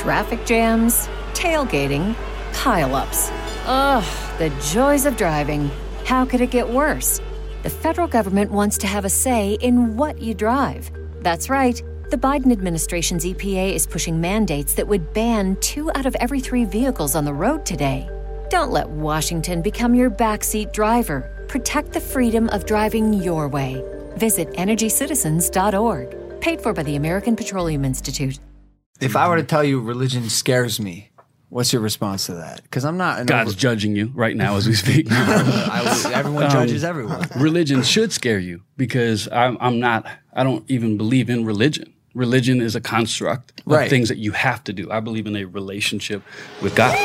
Traffic jams, tailgating, pile-ups. Ugh, the joys of driving. How could it get worse? The federal government wants to have a say in what you drive. That's right. The Biden administration's EPA is pushing mandates that would ban 2 out of every 3 vehicles on the road today. Don't let Washington become your backseat driver. Protect the freedom of driving your way. Visit EnergyCitizens.org. Paid for by the American Petroleum Institute. If I were to tell you religion scares me, what's your response to that? Because I'm not. God's judging you right now as we speak. Everyone judges everyone. Religion should scare you because I'm not. I don't even believe in religion. Religion is a construct of things that you have to do. I believe in a relationship with God.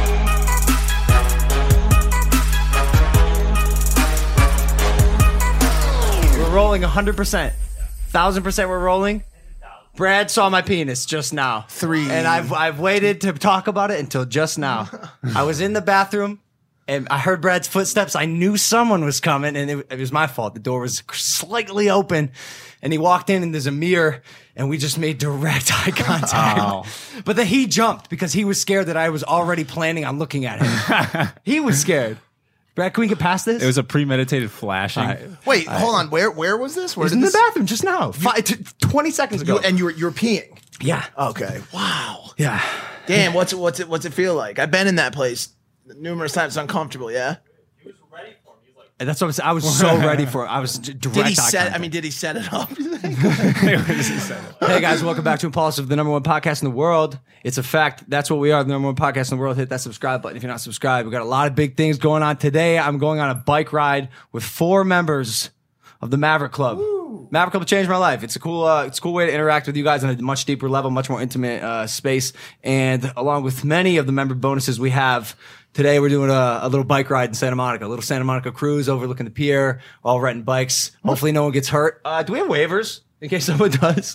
We're rolling 100%. 1,000% we're rolling. Brad saw my penis just now. 3. And I've waited to talk about it until just now. I was in the bathroom and I heard Brad's footsteps. I knew someone was coming and it was my fault. The door was slightly open and he walked in and there's a mirror and we just made direct eye contact. Oh. But then he jumped because he was scared that I was already planning on looking at him. He was scared. Brad, can we get past this? It was a premeditated flashing. Wait, hold on. Where was this? Where It was in the bathroom just now. 20 seconds ago. And you're peeing. Yeah. Okay. Wow. Yeah. Damn. What's it feel like? I've been in that place numerous times. It's uncomfortable. Yeah. And that's what I'm saying. I was so ready for it. I was direct Did he eye set? contact. I mean, did he set it up? Hey guys, welcome back to Impulsive, the #1 podcast in the world. It's a fact. That's what we are, the #1 podcast in the world. Hit that subscribe button if you're not subscribed. We got a lot of big things going on today. I'm going on a bike ride with 4 members of the Maverick Club. Woo. Maverick Club changed my life. It's a cool way to interact with you guys on a much deeper level, much more intimate space. And along with many of the member bonuses we have, today we're doing a little bike ride in Santa Monica, a little Santa Monica cruise overlooking the pier, all renting bikes. Hopefully no one gets hurt. Do we have waivers in case someone does?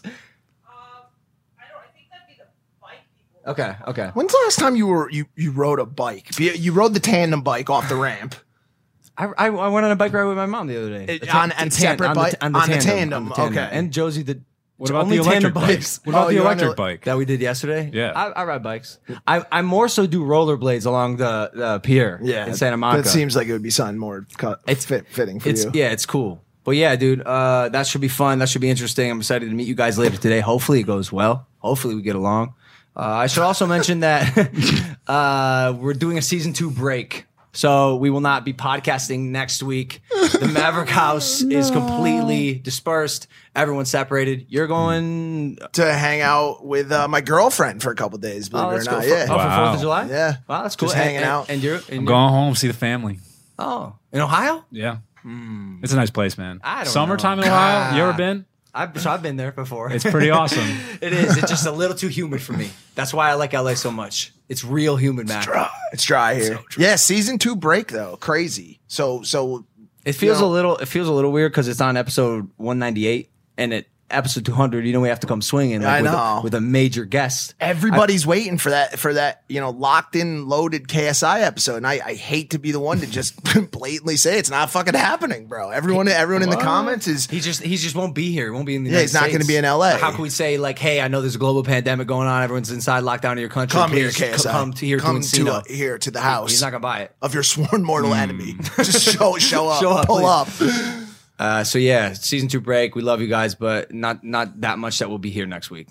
I think that'd be the bike people. Okay. When's the last time you rode a bike? You rode the tandem bike off the ramp. I went on a bike ride with my mom the other day. On the tandem. Okay. And Josie, What about only the electric tandem bike? bikes. What about the you're on electric the- bike? That we did yesterday? Yeah. I ride bikes. I more so do rollerblades along the pier in Santa Monica. That seems like it would be something more fitting for you. Yeah, it's cool. But yeah, dude, that should be fun. That should be interesting. I'm excited to meet you guys later today. Hopefully it goes well. Hopefully we get along. I should also mention that we're doing a season 2 break. So we will not be podcasting next week. The Maverick House is completely dispersed. Everyone's separated. You're going to hang out with my girlfriend for a couple days, believe it or that's not. cool. Yeah. For 4th of July? Yeah. Wow, that's cool. Just hanging out. And you're I'm going home, see the family. Oh, in Ohio? Yeah. It's a nice place, man. I don't Summertime know. in Ohio? You ever been? I've been there before. It's pretty awesome. It is. It's just a little too humid for me. That's why I like LA so much. It's real humid, man. It's dry here. Yeah, season 2 break though. Crazy. So It feels a little weird because it's on episode 198 and at episode 200, we have to come swinging with a major guest. Everybody's waiting for that, locked in, loaded KSI episode. And I hate to be the one to just blatantly say it's not fucking happening, bro. Everyone in the comments is he just won't be here. He won't be in the United States. He's not going to be in LA. How can we say like, hey, I know there's a global pandemic going on. Everyone's inside lockdown in your country. Come here, Please KSI. Come here to the house. He's not going to buy it. Of your sworn mortal enemy. Just show up. Pull up. So yeah, season 2 break. We love you guys, but not that much that will be here next week.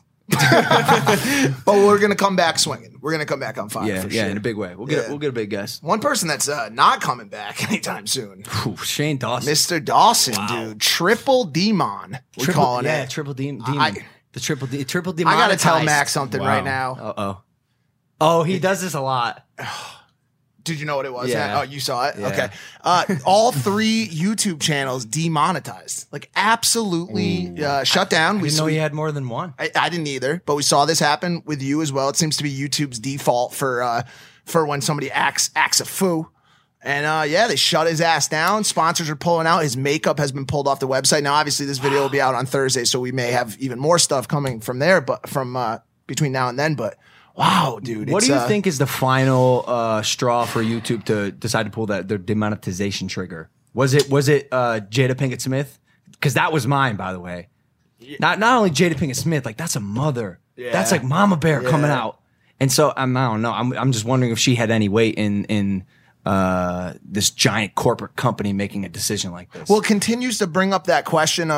But we're gonna come back swinging. We're gonna come back on fire. For sure. In a big way. We'll get a big guest. One person that's not coming back anytime soon. Shane Dawson, Mr. Dawson, dude, triple demon. We're calling it. Triple demon. The triple demon. I gotta tell Max something right now. Oh, he does this a lot. Did you know what it was? Yeah. Oh, you saw it? Yeah. Okay. All 3 YouTube channels demonetized. Like, absolutely shut down. I didn't know he had more than one. I didn't either, but we saw this happen with you as well. It seems to be YouTube's default for when somebody acts a foo. And they shut his ass down. Sponsors are pulling out. His makeup has been pulled off the website. Now, obviously, this video will be out on Thursday, so we may have even more stuff coming from there, but from between now and then. But wow, dude. What do you think is the final straw for YouTube to decide to pull their demonetization trigger? Was it Jada Pinkett Smith? Because that was mine, by the way. Not only Jada Pinkett Smith, like that's a mother. Yeah. That's like Mama Bear coming out. And so I don't know. I'm just wondering if she had any weight in this giant corporate company making a decision like this. Well, it continues to bring up that question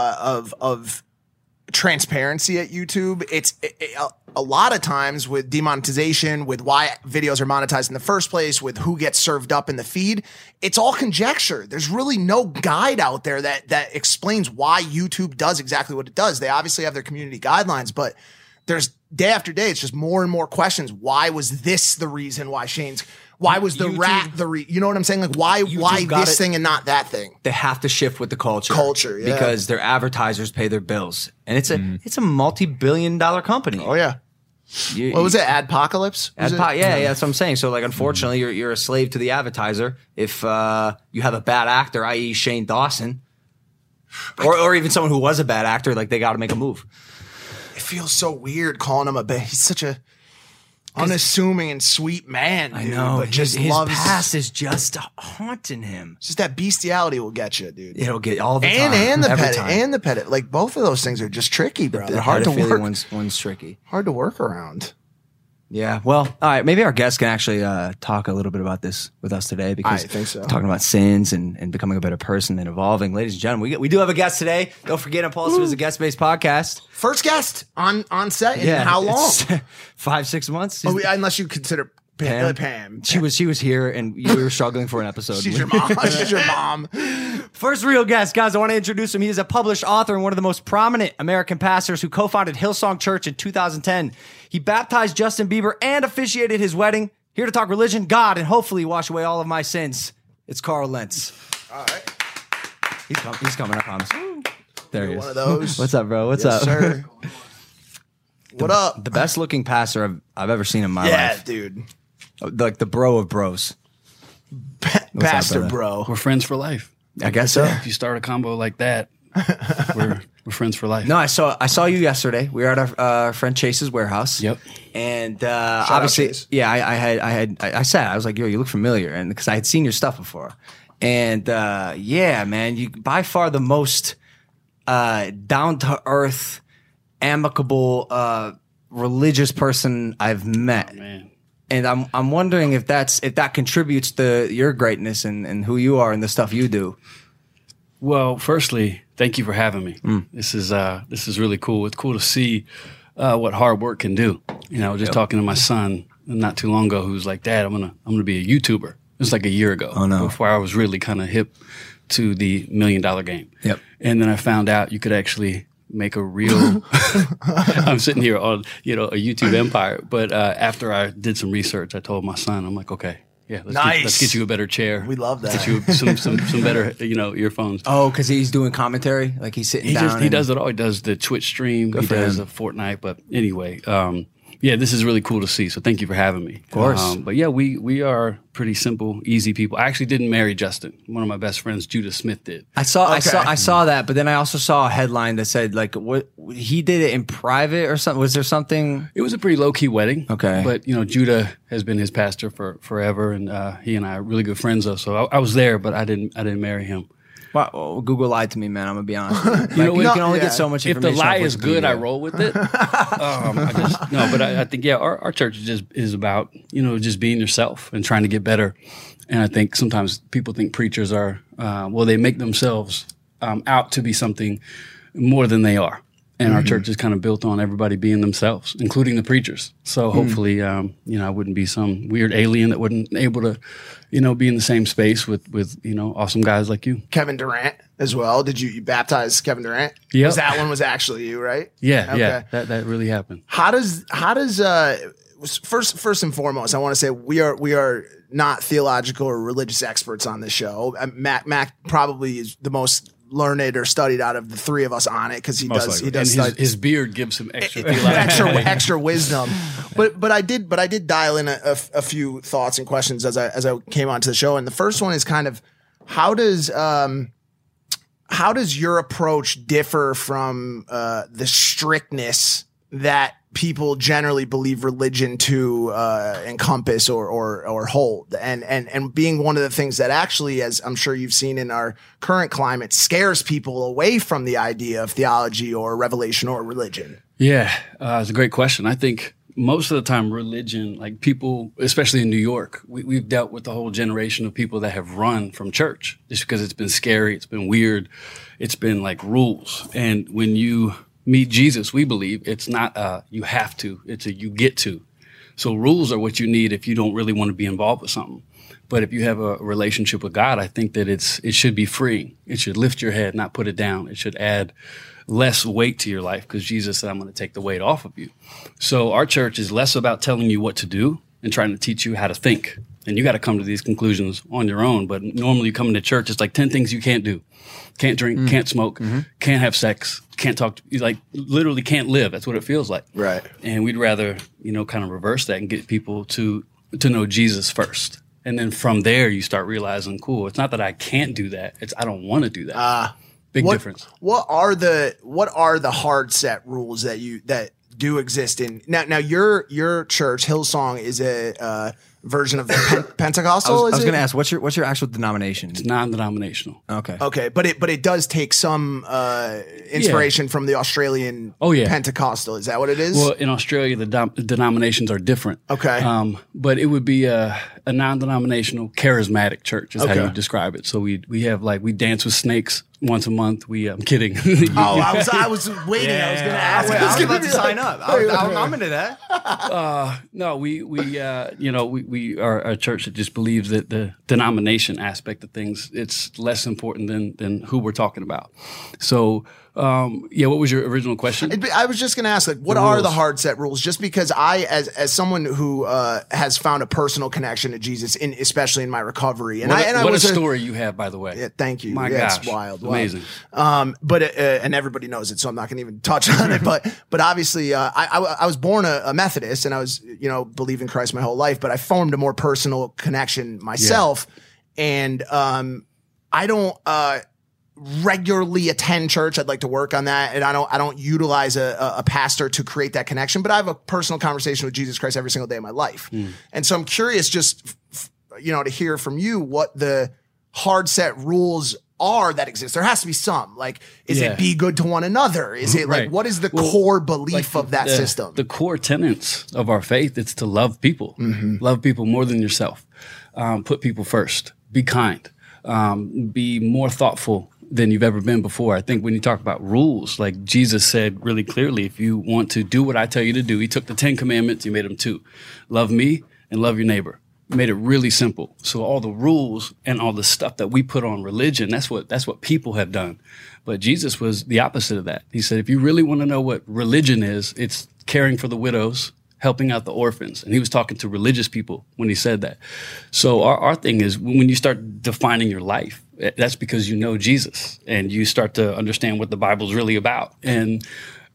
of transparency at YouTube. It's a lot of times with demonetization, with why videos are monetized in the first place, with who gets served up in the feed, it's all conjecture. There's really no guide out there that explains why YouTube does exactly what it does. They obviously have their community guidelines, but there's day after day, it's just more and more questions. Why was this the reason why why was the YouTube, you know what I'm saying? Like why this thing and not that thing? They have to shift with the culture. Yeah. Because their advertisers pay their bills. And it's a multi-billion-dollar company. Oh yeah. What was it? Adpocalypse? Yeah, that's what I'm saying. So like unfortunately you're a slave to the advertiser if you have a bad actor, i.e. Shane Dawson. Or even someone who was a bad actor, like they gotta make a move. It feels so weird calling him he's such a unassuming and sweet man. I dude, know. but just his loves past is just haunting him. Just that bestiality will get you, dude. It'll get all the time. And the every pettit time. and the pettit. Like both of those things are just tricky, bro. The They're hard to pedophilia work. one's tricky. Hard to work around. Yeah. Well, all right. Maybe our guest can actually talk a little bit about this with us today because I think so. we're talking about sins and becoming a better person and evolving. Ladies and gentlemen, we do have a guest today. Don't forget, Impulsive is a guest-based podcast. First guest on set in how long? 5-6 months. Unless you consider Pam. She was here and you were struggling for an episode. She's your mom. She's your mom. First real guest, guys, I want to introduce him. He is a published author and one of the most prominent American pastors who co-founded Hillsong Church in 2010. He baptized Justin Bieber and officiated his wedding. Here to talk religion, God, and hopefully wash away all of my sins. It's Carl Lentz. All right. He's coming, I promise. There he is. One of those. What's up, bro? What's up? Sir. What up? The best looking pastor I've ever seen in my life. Yeah, dude. Like the bro of bros. Pastor brother? bro. We're friends for life. I guess so. If you start a combo like that, we're friends for life. No, I saw you yesterday. We were at our friend Chase's warehouse. Yep. And out obviously, Chase. yeah, I said, I was like, yo, you look familiar, and because I had seen your stuff before. And yeah, man, you by far the most down to earth, amicable, religious person I've met. Oh, man. And I'm wondering if that contributes to your greatness and who you are and the stuff you do. Well, firstly, thank you for having me. This is really cool. It's cool to see what hard work can do. You know, just talking to my son not too long ago, who's like, "Dad, I'm gonna be a YouTuber." It was like a year ago. Oh, no. Before I was really kind of hip to the $1 million game. Yep. And then I found out you could actually make a real. I'm sitting here on a YouTube empire, but after I did some research, I told my son, I'm like, okay. Yeah, let's get you a better chair. We love that. Get you some better, earphones. Oh, because he's doing commentary, like he's sitting down. He does it all. He does the Twitch stream. He does a Fortnite. But anyway, yeah, this is really cool to see. So thank you for having me. Of course. But yeah, we are pretty simple, easy people. I actually didn't marry Justin. One of my best friends, Judah Smith, did. I saw that, but then I also saw a headline that said like what he did it in private or something. Was there something? It was a pretty low key wedding. Okay, but Judah has been his pastor for forever, and he and I are really good friends though. So I was there, but I didn't marry him. Well, Google lied to me, man. I'm gonna be honest. You can only get so much if information. If the lie off is good, Wikipedia. I roll with it. I think our church is about just being yourself and trying to get better. And I think sometimes people think preachers are they make themselves out to be something more than they are. And our church is kind of built on everybody being themselves, including the preachers. So hopefully, I wouldn't be some weird alien that wasn't able to, be in the same space with awesome guys like you. Kevin Durant as well. Did you baptize Kevin Durant? Yeah. That one was actually you, right? Yeah. Okay. Yeah. That really happened. How does first and foremost, I want to say we are not theological or religious experts on this show. Mac probably is the most learned or studied out of the three of us on it because he does and his beard gives him extra extra wisdom. But I did dial in a few thoughts and questions as I came onto the show, and the first one is kind of how does your approach differ from the strictness that people generally believe religion to encompass or hold, and being one of the things that actually, as I'm sure you've seen in our current climate, scares people away from the idea of theology or revelation or religion? Yeah, it's a great question. I think most of the time religion, like people, especially in New York, we've dealt with the whole generation of people that have run from church just because it's been scary, it's been weird, it's been like rules. And when you meet Jesus, we believe it's not you have to, it's a you get to. So rules are what you need if you don't really want to be involved with something. But if you have a relationship with God, I think that it should be freeing. It should lift your head, not put it down. It should add less weight to your life because Jesus said, I'm going to take the weight off of you. So our church is less about telling you what to do and trying to teach you how to think. And you got to come to these conclusions on your own. But normally you come into church, it's like 10 things you can't do. Can't drink, can't smoke, can't have sex, can't talk, like literally can't live. That's what it feels like. Right. And we'd rather, kind of reverse that and get people to know Jesus first. And then from there, you start realizing, cool, it's not that I can't do that. It's I don't want to do that. Big difference. What are the hard set rules that do exist in now? Your church, Hillsong, is a version of the Pentecostal. I was going to ask, what's your actual denomination? It's non-denominational. Okay, but it does take some inspiration from the Australian Pentecostal. Is that what it is? Well, in Australia, the denominations are different. Okay, but it would be a non-denominational charismatic church is how you would describe it. So we have we dance with snakes once a month. I'm kidding. I was waiting. I was going to ask. I was about to sign up. I'm into that. No, we are a church that just believes that the denomination aspect of things, it's less important than who we're talking about. So, what was your original question? I was just going to ask, what are the hard set rules? Just because I, as someone who has found a personal connection to Jesus, especially in my recovery, and what a story you have, by the way. Yeah, thank you. My gosh, it's wild, amazing. But and everybody knows it, so I'm not going to even touch on it. But obviously, I was born a Methodist, and I was believe in Christ my whole life. But I formed a more personal connection myself, and I don't regularly attend church. I'd like to work on that, and I don't utilize a pastor to create that connection. But I have a personal conversation with Jesus Christ every single day of my life, and so I'm curious, just to hear from you what the hard set rules are that exist. There has to be some. Is it be good to one another? Is it what is the core belief of that system? The core tenets of our faith is to love people, love people more than yourself, put people first, be kind, be more thoughtful than you've ever been before. I think when you talk about rules, like Jesus said really clearly, if you want to do what I tell you to do, he took the 10 commandments, he made them 2. Love me and love your neighbor. Made it really simple. So all the rules and all the stuff that we put on religion, that's what people have done. But Jesus was the opposite of that. He said, if you really want to know what religion is, it's caring for the widows, helping out the orphans. And he was talking to religious people when he said that. So our thing is when you start defining your life, that's because you know Jesus and you start to understand what the Bible's really about. And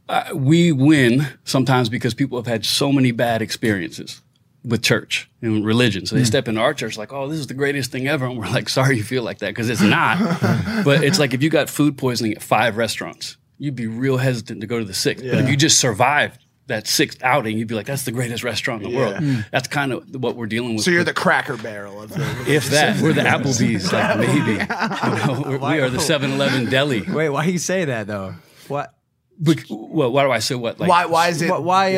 we win sometimes because people have had so many bad experiences with church and religion. So they step into our church like, oh, this is the greatest thing ever. And we're like, sorry you feel like that, because it's not. But it's like if you got food poisoning at 5 restaurants, you'd be real hesitant to go to the 6th. Yeah. But if you just survived that 6th outing, you'd be like, that's the greatest restaurant in the world. That's kind of what we're dealing with. So you're the Cracker Barrel of the if that. We're the Applebee's, maybe. We are the 7-Eleven deli. Wait, why do you say that, though? What? Well, why do I say what? Why is it?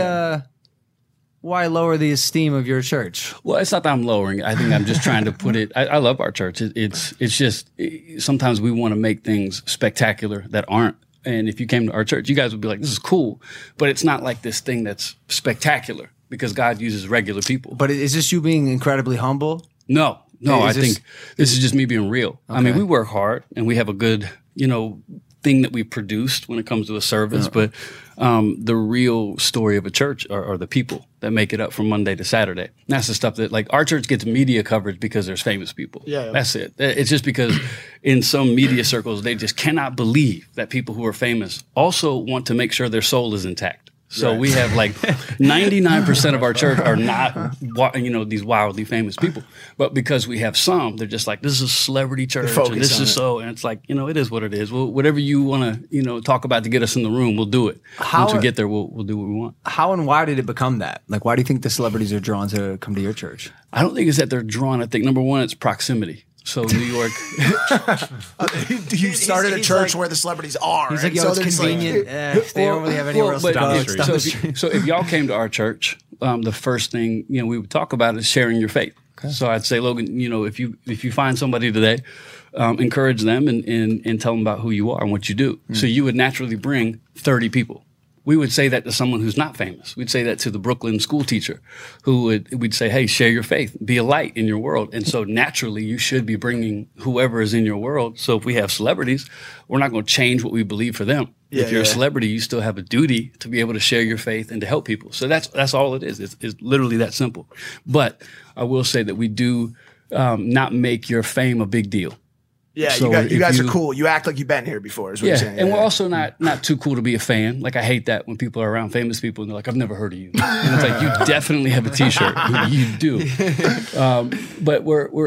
Why lower the esteem of your church? Well, it's not that I'm lowering it. I think I'm just trying to put it. I love our church. It's just sometimes we want to make things spectacular that aren't. And if you came to our church, you guys would be like, this is cool. But it's not like this thing that's spectacular because God uses regular people. But is this you being incredibly humble? No. I think this is just me being real. Okay. I mean, we work hard and we have a good, thing that we produced when it comes to a service. But the real story of a church are the people that make it up from Monday to Saturday. And that's the stuff that our church gets media coverage because there's famous people. Yeah. That's it. It's just because in some media circles, they just cannot believe that people who are famous also want to make sure their soul is intact. So we have 99% of our church are not, these wildly famous people. But because we have some, they're just like, this is a celebrity church. And this is so, and it's like, it is what it is. Well, whatever you want to, talk about to get us in the room, we'll do it. Once we get there, we'll do what we want. How and why did it become that? Why do you think the celebrities are drawn to come to your church? I don't think it's that they're drawn. I think number one, it's proximity. So New York, you started a church where the celebrities are. He's like, it's convenient. They don't really have anywhere else to go. So if y'all came to our church, the first thing, we would talk about is sharing your faith. Okay. So I'd say, Logan, if you find somebody today, encourage them and tell them about who you are and what you do. So you would naturally bring 30 people. We would say that to someone who's not famous. We'd say that to the Brooklyn school teacher we'd say, hey, share your faith, be a light in your world. And so naturally you should be bringing whoever is in your world. So if we have celebrities, we're not going to change what we believe for them. If you're a celebrity, you still have a duty to be able to share your faith and to help people. So that's all it is. It's literally that simple. But I will say that we do not make your fame a big deal. Yeah, So you guys are cool. You act like you've been here before, is what you're saying. And we're also not too cool to be a fan. Like, I hate that when people are around famous people and they're like, I've never heard of you. And it's like, you definitely have a T-shirt. You do. But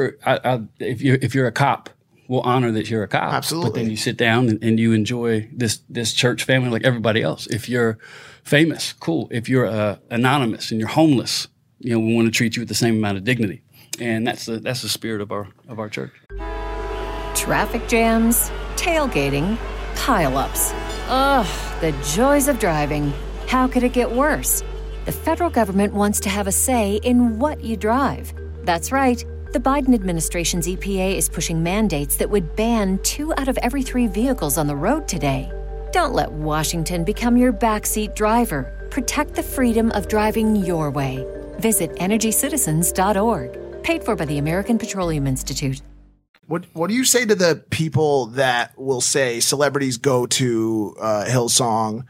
if you're a cop, we'll honor that you're a cop. Absolutely. But then you sit down and you enjoy this church family like everybody else. If you're famous, cool. If you're anonymous and you're homeless, we want to treat you with the same amount of dignity. And that's the spirit of our church. Traffic jams, tailgating, pileups. Ugh, the joys of driving. How could it get worse? The federal government wants to have a say in what you drive. That's right. The Biden administration's EPA is pushing mandates that would ban 2 out of every 3 vehicles on the road today. Don't let Washington become your backseat driver. Protect the freedom of driving your way. Visit EnergyCitizens.org. Paid for by the American Petroleum Institute. What do you say to the people that will say celebrities go to Hillsong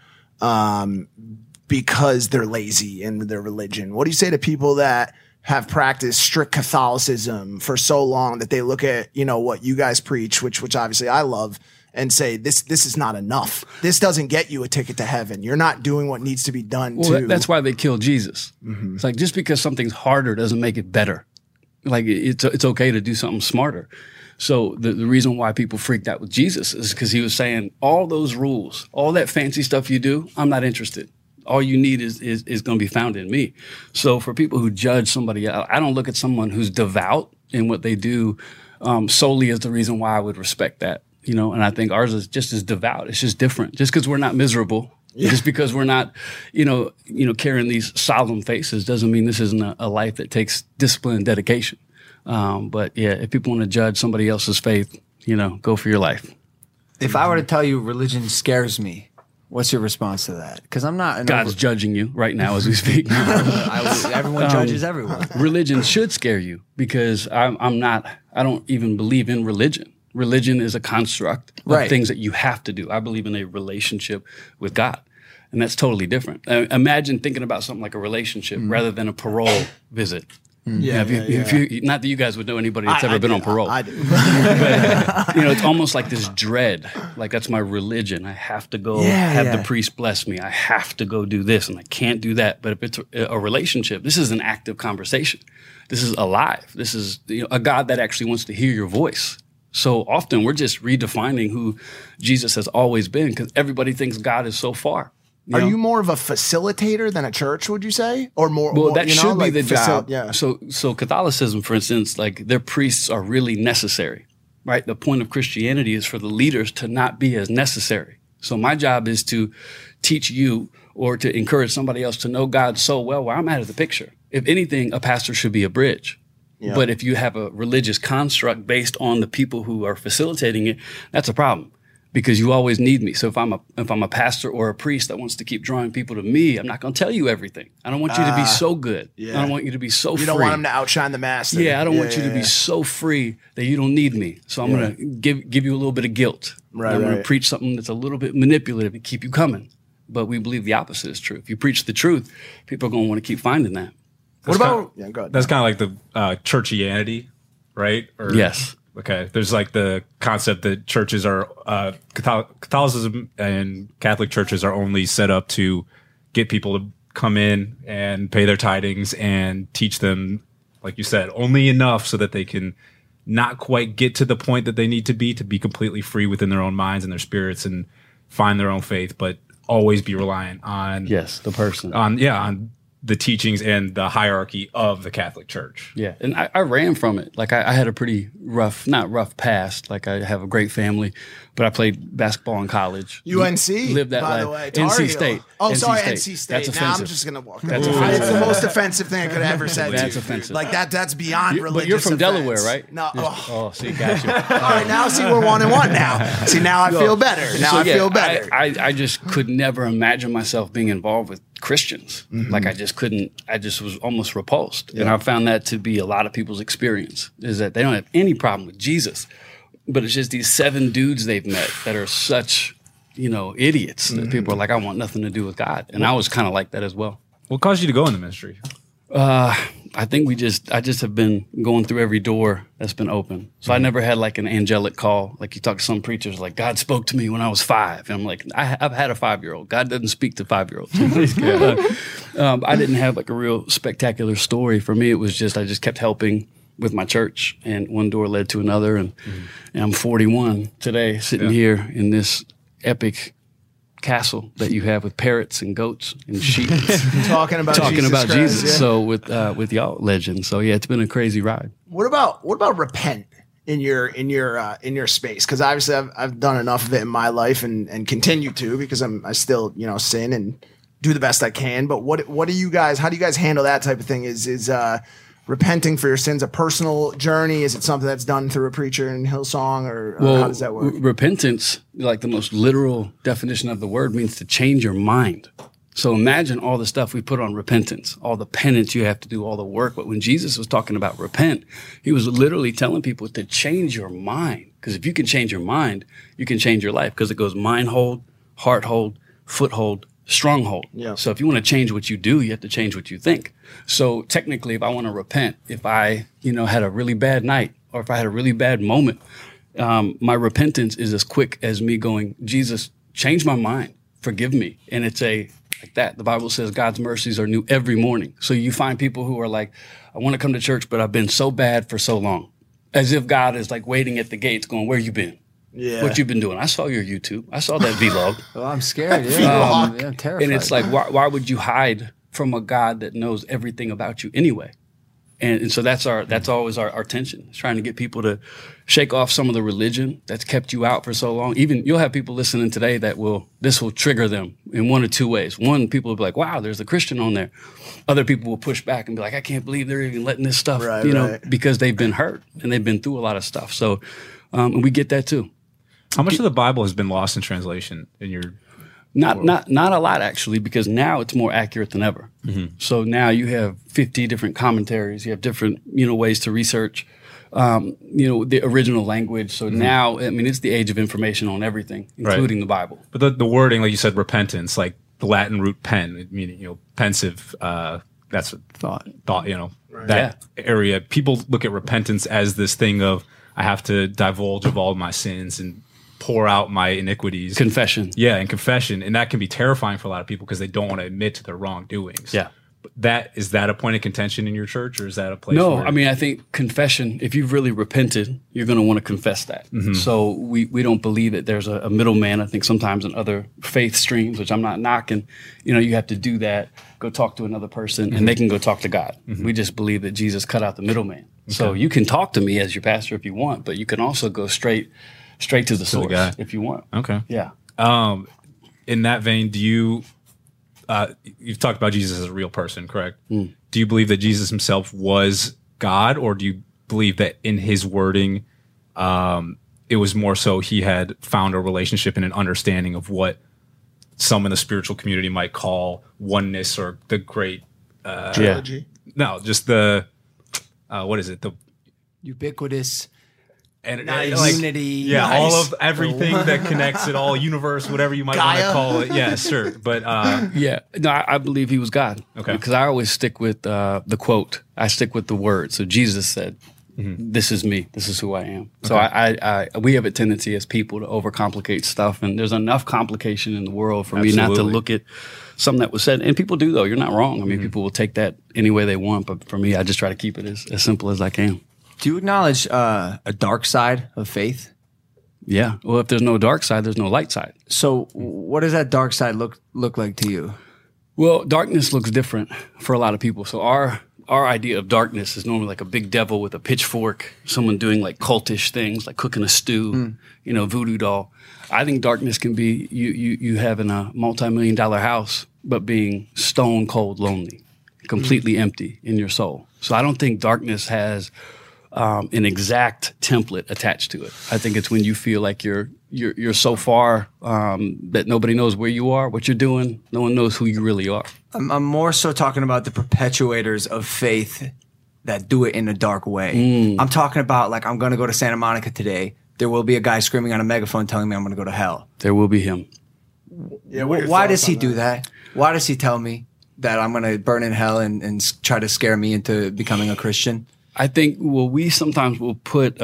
because they're lazy in their religion? What do you say to people that have practiced strict Catholicism for so long that they look at, what you guys preach, which obviously I love, and say, this is not enough. This doesn't get you a ticket to heaven. You're not doing what needs to be done That's why they killed Jesus. Mm-hmm. It's like, just because something's harder doesn't make it better. Like, it's okay to do something smarter. So the reason why people freaked out with Jesus is because he was saying, all those rules, all that fancy stuff you do, I'm not interested. All you need is going to be found in me. So for people who judge somebody else, I don't look at someone who's devout in what they do solely as the reason why I would respect that. And I think ours is just as devout. It's just different. Just because we're not miserable, just because we're not, carrying these solemn faces doesn't mean this isn't a life that takes discipline and dedication. But yeah, if people want to judge somebody else's faith, go for your life. If I were to tell you religion scares me, what's your response to that? Because I'm not. God's judging you right now as we speak. Everyone judges everyone. Religion should scare you because I don't even believe in religion. Religion is a construct of things that you have to do. I believe in a relationship with God. And that's totally different. Imagine thinking about something like a relationship rather than a parole visit. If you, not that you guys would know anybody that's ever been on parole. I do. But, it's almost like this dread. Like, that's my religion. I have to go have the priest bless me. I have to go do this, and I can't do that. But if it's a relationship, this is an active conversation. This is alive. This is a God that actually wants to hear your voice. So often we're just redefining who Jesus has always been because everybody thinks God is so far. Are you more of a facilitator than a church, would you say? Or more? Well, that should be like the job. Yeah. So Catholicism, for instance, like, their priests are really necessary, right? The point of Christianity is for the leaders to not be as necessary. So my job is to teach you or to encourage somebody else to know God so well where I'm out of the picture. If anything, a pastor should be a bridge. Yeah. But if you have a religious construct based on the people who are facilitating it, that's a problem. Because you always need me. So if I'm a pastor or a priest that wants to keep drawing people to me, I'm not going to tell you everything. I don't want you to be so good. Yeah. I don't want you to be so free. You don't want them to outshine the master. Yeah, I don't want you to be so free that you don't need me. So I'm going to give you a little bit of guilt. Right. I'm going to preach something that's a little bit manipulative to keep you coming. But we believe the opposite is true. If you preach the truth, people are going to want to keep finding that. What about? Go ahead. That's kind of like the churchianity, right? Yes. Okay, there's like the concept that churches are Catholicism and Catholic churches are only set up to get people to come in and pay their tithings and teach them, like you said, only enough so that they can not quite get to the point that they need to be completely free within their own minds and their spirits and find their own faith, but always be reliant on the person, on the teachings and the hierarchy of the Catholic Church. Yeah, and I ran from it. Like I had a pretty rough, not rough past. Like I have a great family, but I played basketball in college. UNC, lived that by life. the way. Tar NC Heel. State. Oh, sorry, NC State. That's Now I'm offensive. just gonna walk. That's It's offensive. the most offensive thing I could have ever said. That's to you. offensive. Like that's beyond religious. But you're from offense. Delaware, right? No. Oh, see, got you. All right, now see we're 1-1 now. See now I feel better. Now I feel better. I just could never imagine myself being involved with Christians. Like I just couldn't. I just was almost repulsed, and I found that to be a lot of people's experience. Is that they don't have any problem with Jesus, but it's just these 7 dudes they've met that are such, idiots that people are like, I want nothing to do with God, and I was kind of like that as well. What caused you to go in the ministry? I think I just have been going through every door that's been open. So I never had like an angelic call. Like you talk to some preachers, like God spoke to me when I was 5. And I'm like, I've had a 5-year-old. God doesn't speak to 5-year-olds. I didn't have like a real spectacular story. For me, it was just, I just kept helping with my church, and one door led to another. And I'm 41 today, sitting here in this epic castle that you have with parrots and goats and sheep. Talking about Jesus. Jesus. Yeah. So with y'all legends. So yeah, it's been a crazy ride. What about repent in your space? Because obviously I've done enough of it in my life and continue to, because I still sin and do the best I can. But what do you guys? How do you guys handle that type of thing? Is repenting for your sins a personal journey? Is it something that's done through a preacher in Hillsong, or how does that work? Repentance, like the most literal definition of the word, means to change your mind. So imagine all the stuff we put on repentance, all the penance you have to do, all the work. But when Jesus was talking about repent, he was literally telling people to change your mind. Because if you can change your mind, you can change your life, because it goes mind hold, heart hold, foot hold, stronghold. Yeah. So if you want to change what you do, you have to change what you think. So technically, if I want to repent, if I, had a really bad night, or if I had a really bad moment, my repentance is as quick as me going, Jesus, change my mind, forgive me. And it's like that. The Bible says God's mercies are new every morning. So you find people who are like, I want to come to church, but I've been so bad for so long. As if God is like waiting at the gates going, where you been? Yeah. What you been doing? I saw your YouTube. I saw that vlog. Oh, I'm scared. I'm terrified. And it's like, why would you hide from a God that knows everything about you anyway? And so that's always our tension. It's trying to get people to shake off some of the religion that's kept you out for so long. Even you'll have people listening today this will trigger them in one of two ways. One, people will be like, wow, there's a Christian on there. Other people will push back and be like, I can't believe they're even letting this stuff, because they've been hurt and they've been through a lot of stuff. So, and we get that too. How much of the Bible has been lost in translation in your? Not a lot, actually, because now it's more accurate than ever. Mm-hmm. So now you have 50 different commentaries. You have different, ways to research, the original language. So now, it's the age of information on everything, including the Bible. But the wording, like you said, repentance, like the Latin root pen, meaning, pensive, that's thought, that area. People look at repentance as this thing of, I have to divulge of all my sins and pour out my iniquities. Confession. Yeah, and confession. And that can be terrifying for a lot of people because they don't want to admit to their wrongdoings. Yeah. But is that a point of contention in your church, or is that a place No, where... I think confession, if you've really repented, you're going to want to confess that. Mm-hmm. So we don't believe that there's a middleman. I think sometimes in other faith streams, which I'm not knocking, you have to do that, go talk to another person, and they can go talk to God. Mm-hmm. We just believe that Jesus cut out the middleman. Okay. So you can talk to me as your pastor if you want, but you can also go straight to the source if you want. Okay. Yeah. In that vein, do you... you've talked about Jesus as a real person, correct? Mm. Do you believe that Jesus himself was God, or do you believe that in his wording, it was more so he had found a relationship and an understanding of what some in the spiritual community might call oneness, or the great trilogy? No, just the what is it? The ubiquitous and nice. Unity. Yeah, nice. all of everything that connects it all, universe, whatever you might want to call it. Yeah, sure. But I believe he was God. Okay. Because I always stick with the quote. I stick with the word. So Jesus said, this is me. This is who I am. So we have a tendency as people to overcomplicate stuff, and there's enough complication in the world for me not to look at something that was said. And people do, though. You're not wrong. I mean, people will take that any way they want, but for me, I just try to keep it as simple as I can. Do you acknowledge a dark side of faith? Yeah. Well, if there's no dark side, there's no light side. So what does that dark side look like to you? Well, darkness looks different for a lot of people. So our idea of darkness is normally like a big devil with a pitchfork, someone doing like cultish things, like cooking a stew, voodoo doll. I think darkness can be you having a multi-million-dollar house, but being stone cold lonely, completely empty in your soul. So I don't think darkness has an exact template attached to it. I think it's when you feel like you're so far that nobody knows where you are, what you're doing. No one knows who you really are. I'm more so talking about the perpetuators of faith that do it in a dark way. I'm talking about like, I'm going to go to Santa Monica today. There will be a guy screaming on a megaphone telling me I'm going to go to hell. There will be him. Yeah, Why does he do that? Why does he tell me that I'm going to burn in hell and try to scare me into becoming a Christian? I think, we sometimes will put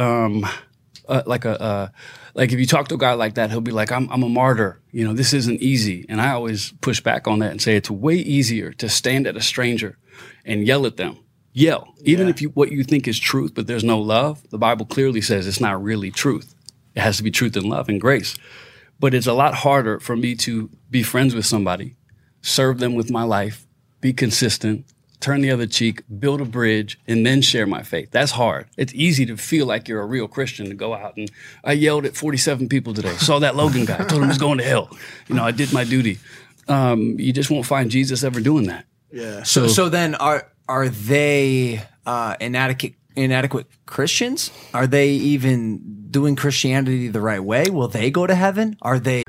like if you talk to a guy like that, he'll be like, I'm a martyr. This isn't easy. And I always push back on that and say it's way easier to stand at a stranger and yell at them. Yell. Even if what you think is truth, but there's no love, the Bible clearly says it's not really truth. It has to be truth and love and grace. But it's a lot harder for me to be friends with somebody, serve them with my life, be consistent, turn the other cheek, build a bridge, and then share my faith. That's hard. It's easy to feel like you're a real Christian to go out and I yelled at 47 people today. Saw that Logan guy. Told him he was going to hell. I did my duty. You just won't find Jesus ever doing that. Yeah. So then are they inadequate Christians? Are they even doing Christianity the right way? Will they go to heaven? Are they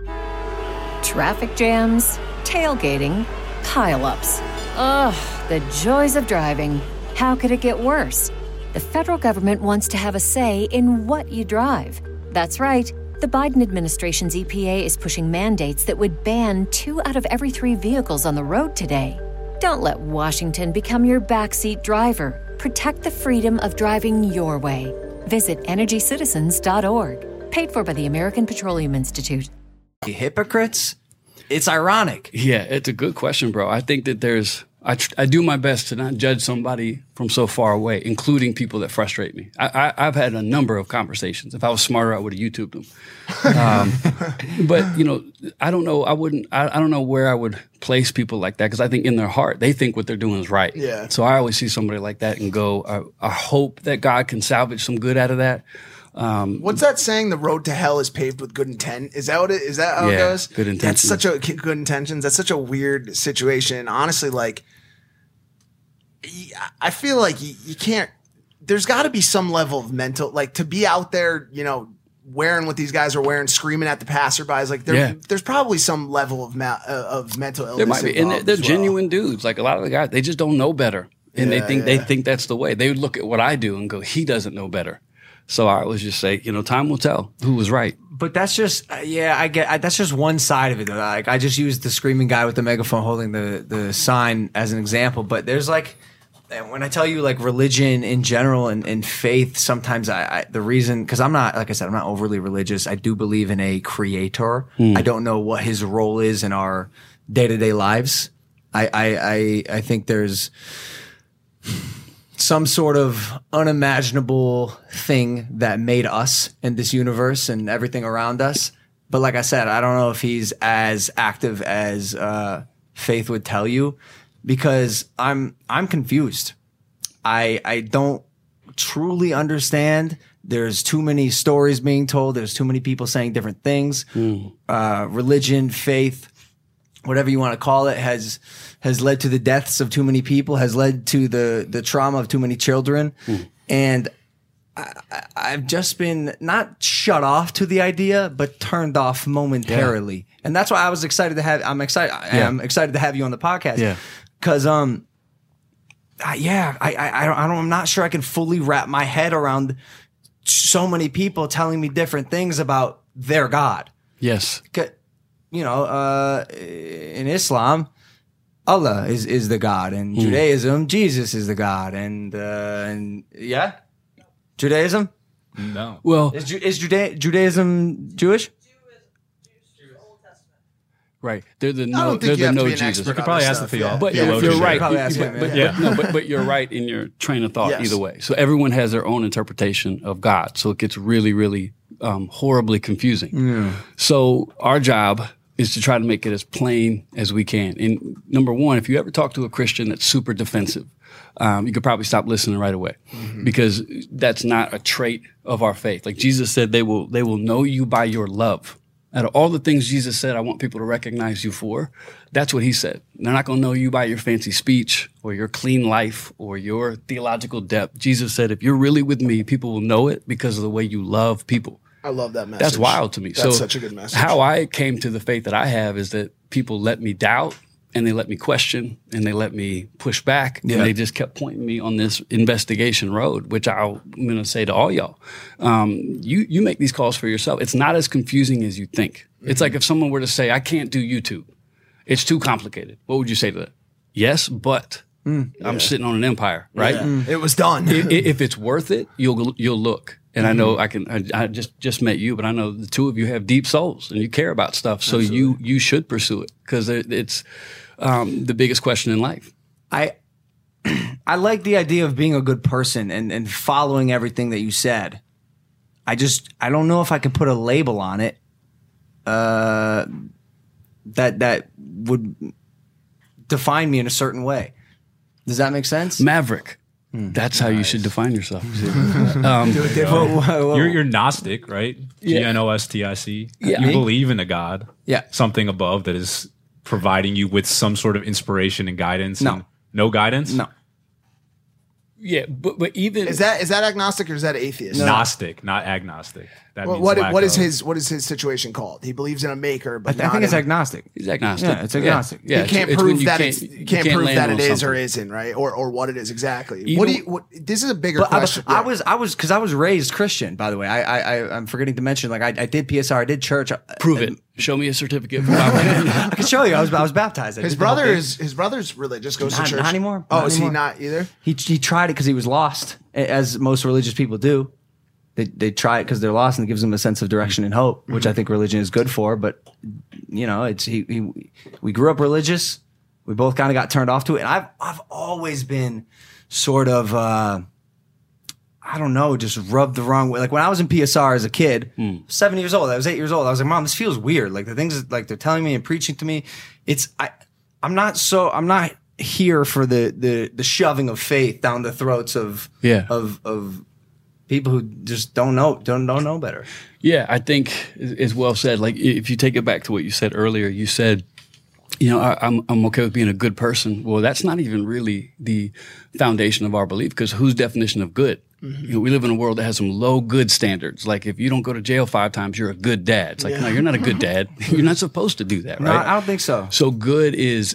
Traffic jams, tailgating, pileups. Ugh, the joys of driving. How could it get worse? The federal government wants to have a say in what you drive. That's right. The Biden administration's EPA is pushing mandates that would ban 2 out of every 3 vehicles on the road today. Don't let Washington become your backseat driver. Protect the freedom of driving your way. Visit EnergyCitizens.org. Paid for by the American Petroleum Institute. hypocrites? It's ironic. Yeah, it's a good question, bro. I think that I do my best to not judge somebody from so far away, including people that frustrate me. I've had a number of conversations. If I was smarter, I would have YouTubed them. But I don't know. I don't know where I would place people like that because I think in their heart they think what they're doing is right. Yeah. So I always see somebody like that and go, I hope that God can salvage some good out of that. What's that saying? The road to hell is paved with good intent. Is that what it? Is that how it goes? Good intentions. That's such a good intentions. That's such a weird situation. Honestly, like, I feel like you can't. There's got to be some level of mental, like, to be out there, wearing what these guys are wearing, screaming at the passerbys. Like, there's probably some level of mental illness. There might be, and they're genuine dudes. Like a lot of the guys, they just don't know better, and they think that's the way. They would look at what I do and go, he doesn't know better. So I always just say, time will tell who was right. But that's just, that's just one side of it. Like, I just used the screaming guy with the megaphone holding the sign as an example. But there's like, when I tell you like religion in general and faith, sometimes the reason, because I'm not, like I said, I'm not overly religious. I do believe in a creator. I don't know what his role is in our day-to-day lives. I think there's some sort of unimaginable thing that made us in this universe and everything around us. But like I said, I don't know if he's as active as faith would tell you, because I'm confused. I don't truly understand. There's too many stories being told. There's too many people saying different things. Religion, faith, whatever you want to call it, has led to the deaths of too many people, has led to the trauma of too many children. And I've just been not shut off to the idea, but turned off momentarily. And that's why I was excited to have, I'm excited to have you on the podcast. Yeah. Cause, I'm not sure I can fully wrap my head around so many people telling me different things about their God. Yes. In Islam, Allah is the God, and Judaism, Jesus is the God, and Judaism. No. Well, is Judaism Jewish? Right. They're the I don't think you have to be an Jesus. expert You could on probably this ask the stuff, yeah. But theologian. you're right. Probably ask him, But you're right in your train of thought Yes. either way. So everyone has their own interpretation of God. So it gets really, really horribly confusing. So our job is to try to make it as plain as we can. And number one, if you ever talk to a Christian that's super defensive, you could probably stop listening right away, because that's not a trait of our faith. Like Jesus said, they will know you by your love. Out of all the things Jesus said, I want people to recognize you for, that's what he said. They're not going to know you by your fancy speech or your clean life or your theological depth. Jesus said, if you're really with me, people will know it because of the way you love people. I love that message. That's wild to me. That's such a good message. How I came to the faith that I have is that people let me doubt, and they let me question, and they let me push back, and they just kept pointing me on this investigation road, which I'm going to say to all y'all. You make these calls for yourself. It's not as confusing as you think. It's like if someone were to say, I can't do YouTube. It's too complicated. What would you say to that? Yes, but I'm sitting on an empire, right? Yeah. It was done. If it's worth it, you'll look. And I know I just met you, but I know the two of you have deep souls and you care about stuff. So you should pursue it, because it's the biggest question in life. I like the idea of being a good person and following everything that you said. I don't know if I could put a label on it that would define me in a certain way. Does that make sense? Maverick. That's how you should define yourself. You're Gnostic, right? Gnostic. Yeah. You believe in a God. Yeah. Something above that is providing you with some sort of inspiration and guidance. No. And no guidance? No. Yeah, but even Is that agnostic or is that atheist? Gnostic, not agnostic. That means What lack is of- his situation called? He believes in a maker, but I think it's in- agnostic. he's agnostic. Yeah, it's agnostic. Yeah, He can't it's prove when that you can't prove land that on it is or something. isn't, right? Or what it is exactly. Even- This is a bigger But question. I was because I was raised Christian. By the way, I'm forgetting to mention, like I did PSR, I did church. Prove it. Show me a certificate. I can show you. I was baptized. I his did the whole brother thing. his brother's religious, goes Not- to church. not anymore. Oh, Not is he anymore. not either? He tried it because he was lost, as most religious people do. They try it because they're lost, and it gives them a sense of direction and hope, which I think religion is good for. But it's we grew up religious. We both kind of got turned off to it, and I've always been sort of I don't know, just rubbed the wrong way. Like when I was in PSR as a kid, 7 years old, I was 8 years old. I was like, Mom, this feels weird. Like the things like they're telling me and preaching to me, I'm not here for the shoving of faith down the throats of people who just don't know better. Yeah, I think it's well said. Like if you take it back to what you said earlier, you said, I'm okay with being a good person. Well, that's not even really the foundation of our belief, because whose definition of good? We live in a world that has some low good standards. Like if you don't go to jail 5 times, you're a good dad. It's like, no, you're not a good dad. You're not supposed to do that, right? No, I don't think so. So good is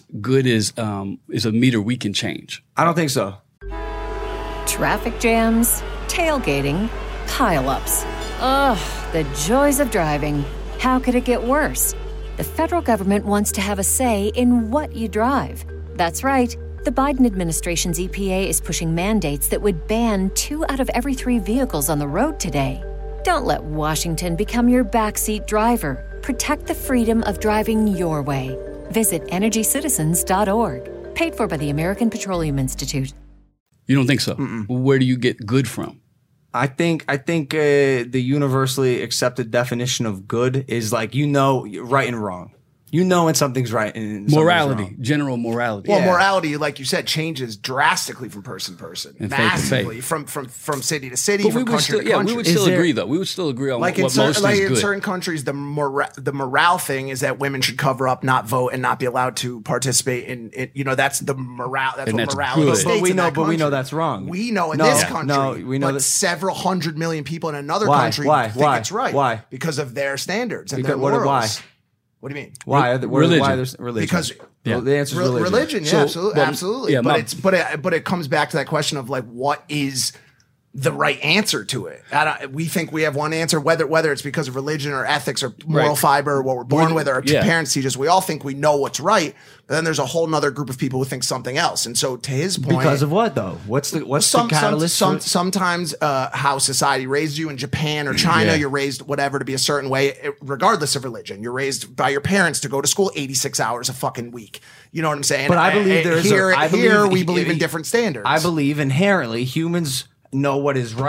a meter we can change. I don't think so. Traffic jams, tailgating, pileups. Ugh, the joys of driving. How could it get worse? The federal government wants to have a say in what you drive. That's right. The Biden administration's EPA is pushing mandates that would ban 2 out of every 3 vehicles on the road today. Don't let Washington become your backseat driver. Protect the freedom of driving your way. Visit EnergyCitizens.org. Paid for by the American Petroleum Institute. You don't think so? Where do you get good from? I think the universally accepted definition of good is like right and wrong. When something's right and Morality, something's wrong. general morality. Well, morality, like you said, changes drastically from person to person, And faith to massively faith. from city to city, But from we would country still, to country. we would Is still there- agree though. We would still agree on Like what mostly is in good. certain countries, the morale thing is that women should cover up, not vote, and not be allowed to participate in. That's the morale. That's And what that's morality good. states But we in know- that but we know country. that's wrong. We know in No, this yeah. country, No, we know but that- several 100 million people in another Why? country Why? think Why? it's right. Why? Because of their standards and Because- their morals. why? What do you mean? Why? Religion. Why there's religion? Because Well, the answer is religion. yeah, So, absolutely, well, absolutely. yeah, but it comes back to that question of like, what is the right answer to it? We think we have one answer, whether it's because of religion or ethics or moral Right. fiber or what we're born with or our Yeah. parents teach us. We all think we know what's right, but then there's a whole nother group of people who think something else. And so, to his point, Because of what though? What's the catalyst? sometimes how society raised you in Japan or China, Yeah. you're raised whatever to be a certain way, regardless of religion. You're raised by your parents to go to school 86 hours a fucking week. You know what I'm saying? But I believe there's here. I Here believe- we believe in different standards. I believe inherently humans know what is right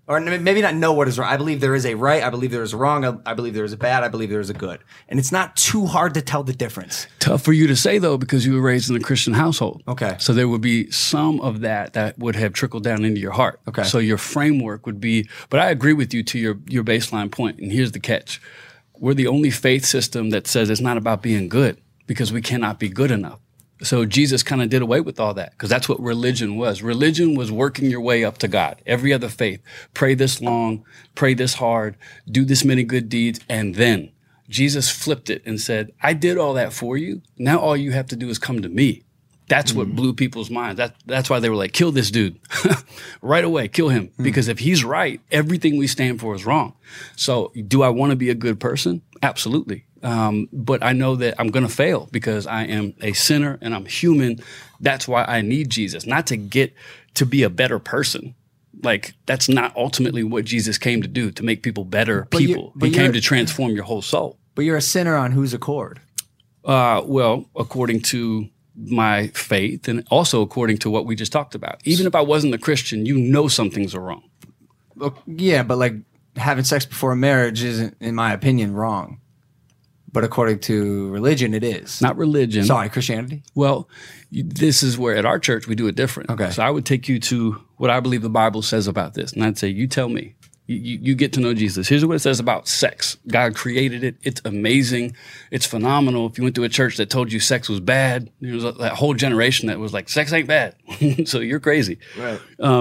Or maybe not know what is right. I believe there is a right. I believe there is a wrong. I believe there is a bad. I believe there is a good. And it's not too hard to tell the difference. Tough for you to say, though, because you were raised in a Christian household. Okay. So there would be some of that would have trickled down into your heart. Okay. So your framework would be, but I agree with you to your baseline point. And here's the catch. We're the only faith system that says it's not about being good because we cannot be good enough. So Jesus kind of did away with all that because that's what religion was. Religion was working your way up to God. Every other faith, pray this long, pray this hard, do this many good deeds. And then Jesus flipped it and said, I did all that for you. Now all you have to do is come to me. That's what blew people's minds. That's why they were like, kill this dude right away. Kill him. Because if he's right, everything we stand for is wrong. So do I want to be a good person? Absolutely. But I know that I'm going to fail because I am a sinner and I'm human. That's why I need Jesus, not to get to be a better person. Like, that's not ultimately what Jesus came to do, to make people better people. He came to transform your whole soul. But you're a sinner on whose accord? Well, according to my faith and also according to what we just talked about. Even if I wasn't a Christian, you know some things are wrong. Yeah, but like having sex before marriage isn't, in my opinion, wrong. But according to religion, it is. Not religion. Sorry, Christianity? Well, this is where at our church we do it different. Okay. So I would take you to what I believe the Bible says about this. And I'd say, you tell me. You get to know Jesus. Here's what it says about sex. God created it. It's amazing. It's phenomenal. If you went to a church that told you sex was bad, there was that whole generation that was like, sex ain't bad. So you're crazy. Right.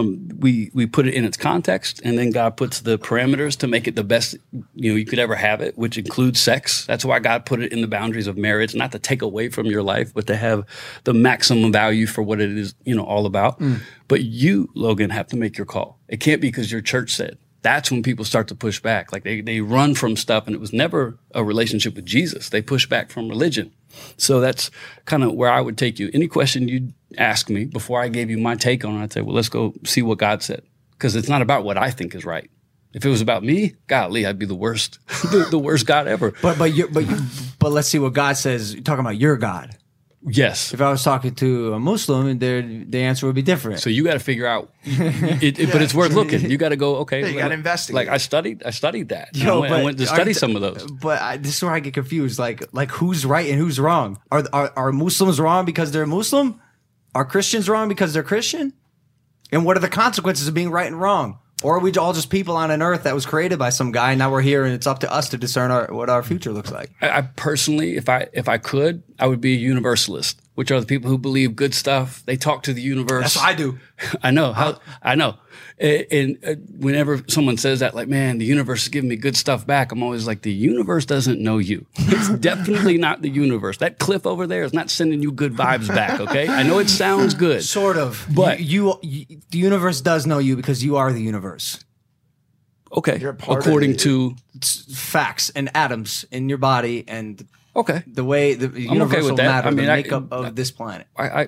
We put it in its context, and then God puts the parameters to make it the best you could ever have it, which includes sex. That's why God put it in the boundaries of marriage, not to take away from your life, but to have the maximum value for what it is, all about. But you, Logan, have to make your call. It can't be because your church said. That's when people start to push back. Like they run from stuff, and it was never a relationship with Jesus. They push back from religion. So that's kind of where I would take you. Any question you'd ask me before I gave you my take on it, I'd say, well, let's go see what God said. Because it's not about what I think is right. If it was about me, golly, I'd be the worst, the worst God ever. But let's see what God says. You're talking about your God. Yes. If I was talking to a Muslim, the answer would be different. So you got to figure out, but it's worth looking. You got to go, okay. Yeah, you got to investigate. Like I studied that. I went to study some of those. But this is where I get confused. Like who's right and who's wrong? Are Muslims wrong because they're Muslim? Are Christians wrong because they're Christian? And what are the consequences of being right and wrong? Or are we all just people on an earth that was created by some guy, and now we're here, and it's up to us to discern what our future looks like? I personally, if I could, I would be a universalist, which are the people who believe good stuff. They talk to the universe. That's what I do. I know. I know. And whenever someone says that, like, man, the universe is giving me good stuff back, I'm always like, the universe doesn't know you. It's definitely not the universe. That cliff over there is not sending you good vibes back, okay? I know it sounds good. Sort of. But the universe does know you because you are the universe. Okay. You're a part of according it. to It's facts and atoms in your body and okay. the way the universal with that. matter, I mean, the makeup of this planet.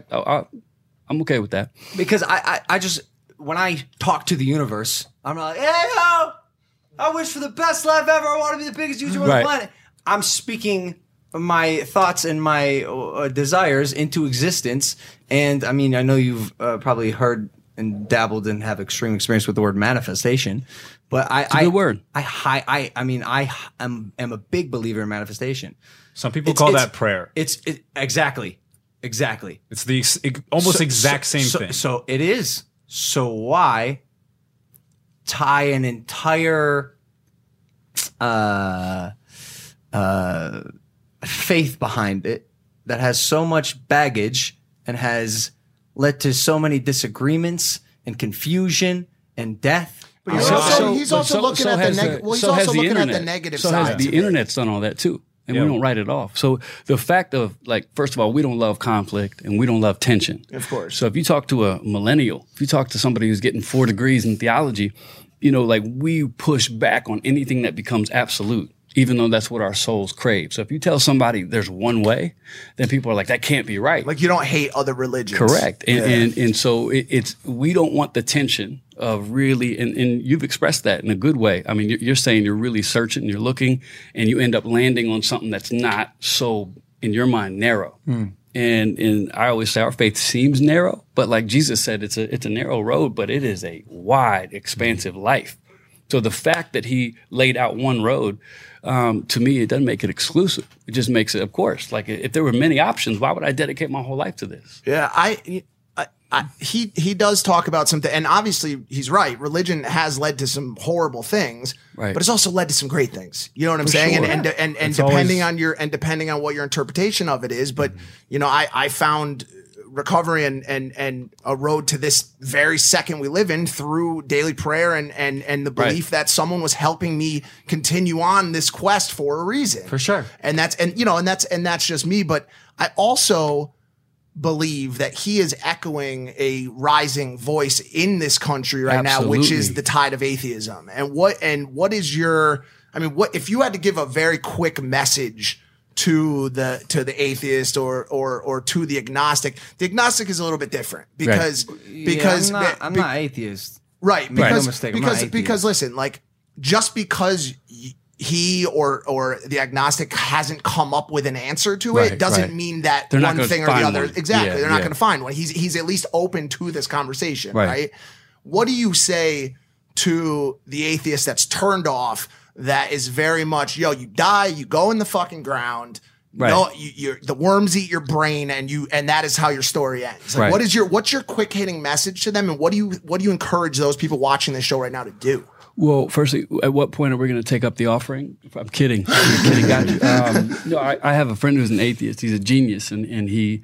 I'm okay with that. Because I just, when I talk to the universe, I'm like, hey, yo, I wish for the best life ever. I want to be the biggest YouTuber on the planet. I'm speaking my thoughts and my desires into existence. And I mean, I know you've probably heard and dabbled and have extreme experience with the word manifestation, but It's a good word. I am a big believer in manifestation. Some people call that prayer. Exactly. It's the almost exact same thing. So it is. So why tie an entire faith behind it that has so much baggage and has led to so many disagreements and confusion and death? But he's also looking at the negative So side. has the internet's done all that too. And we don't write it off. So the fact of, like, first of all, we don't love conflict and we don't love tension. Of course. So if you talk to a millennial, if you talk to somebody who's getting 4 degrees in theology, like, we push back on anything that becomes absolute, even though that's what our souls crave. So if you tell somebody there's one way, then people are like, that can't be right. Like, you don't hate other religions. Correct. And so it's we don't want the tension of really, and you've expressed that in a good way. I mean, you're saying you're really searching, you're looking, and you end up landing on something that's not so, in your mind, narrow. And I always say our faith seems narrow, but like Jesus said, it's a narrow road, but it is a wide, expansive life. So the fact that he laid out one road, to me, it doesn't make it exclusive. It just makes it, of course, like if there were many options, why would I dedicate my whole life to this? Yeah, he does talk about something, and obviously he's right. Religion has led to some horrible things, Right. but it's also led to some great things. You know what I'm saying? sure. And It's depending always- on what your interpretation of it is, but you know, I found recovery and a road to this very second we live in through daily prayer and the belief that someone was helping me continue on this quest for a reason. For sure. And that's just me. But I also believe that he is echoing a rising voice in this country right now, which is Absolutely. the tide of atheism. And what is your, I mean, what if you had to give a very quick message to the atheist or to the agnostic? The agnostic is a little bit different because I'm not atheist. right, Make no because mistake, I'm not atheist. because listen, like just because he or the agnostic hasn't come up with an answer to it Right, doesn't right. mean that They're not one gonna thing or the find other. one. Exactly, Yeah, they're not yeah. going to find one. He's at least open to this conversation, Right. right? What do you say to the atheist that's turned off? That is very much, you die, you go in the fucking ground. Right. No, the worms eat your brain, and that is how your story ends. Like, Right. what's your quick hitting message to them, and what do you encourage those people watching this show right now to do? Well, firstly, at what point are we going to take up the offering? I'm kidding. I'm kidding. Got you. No, I have a friend who's an atheist. He's a genius, and he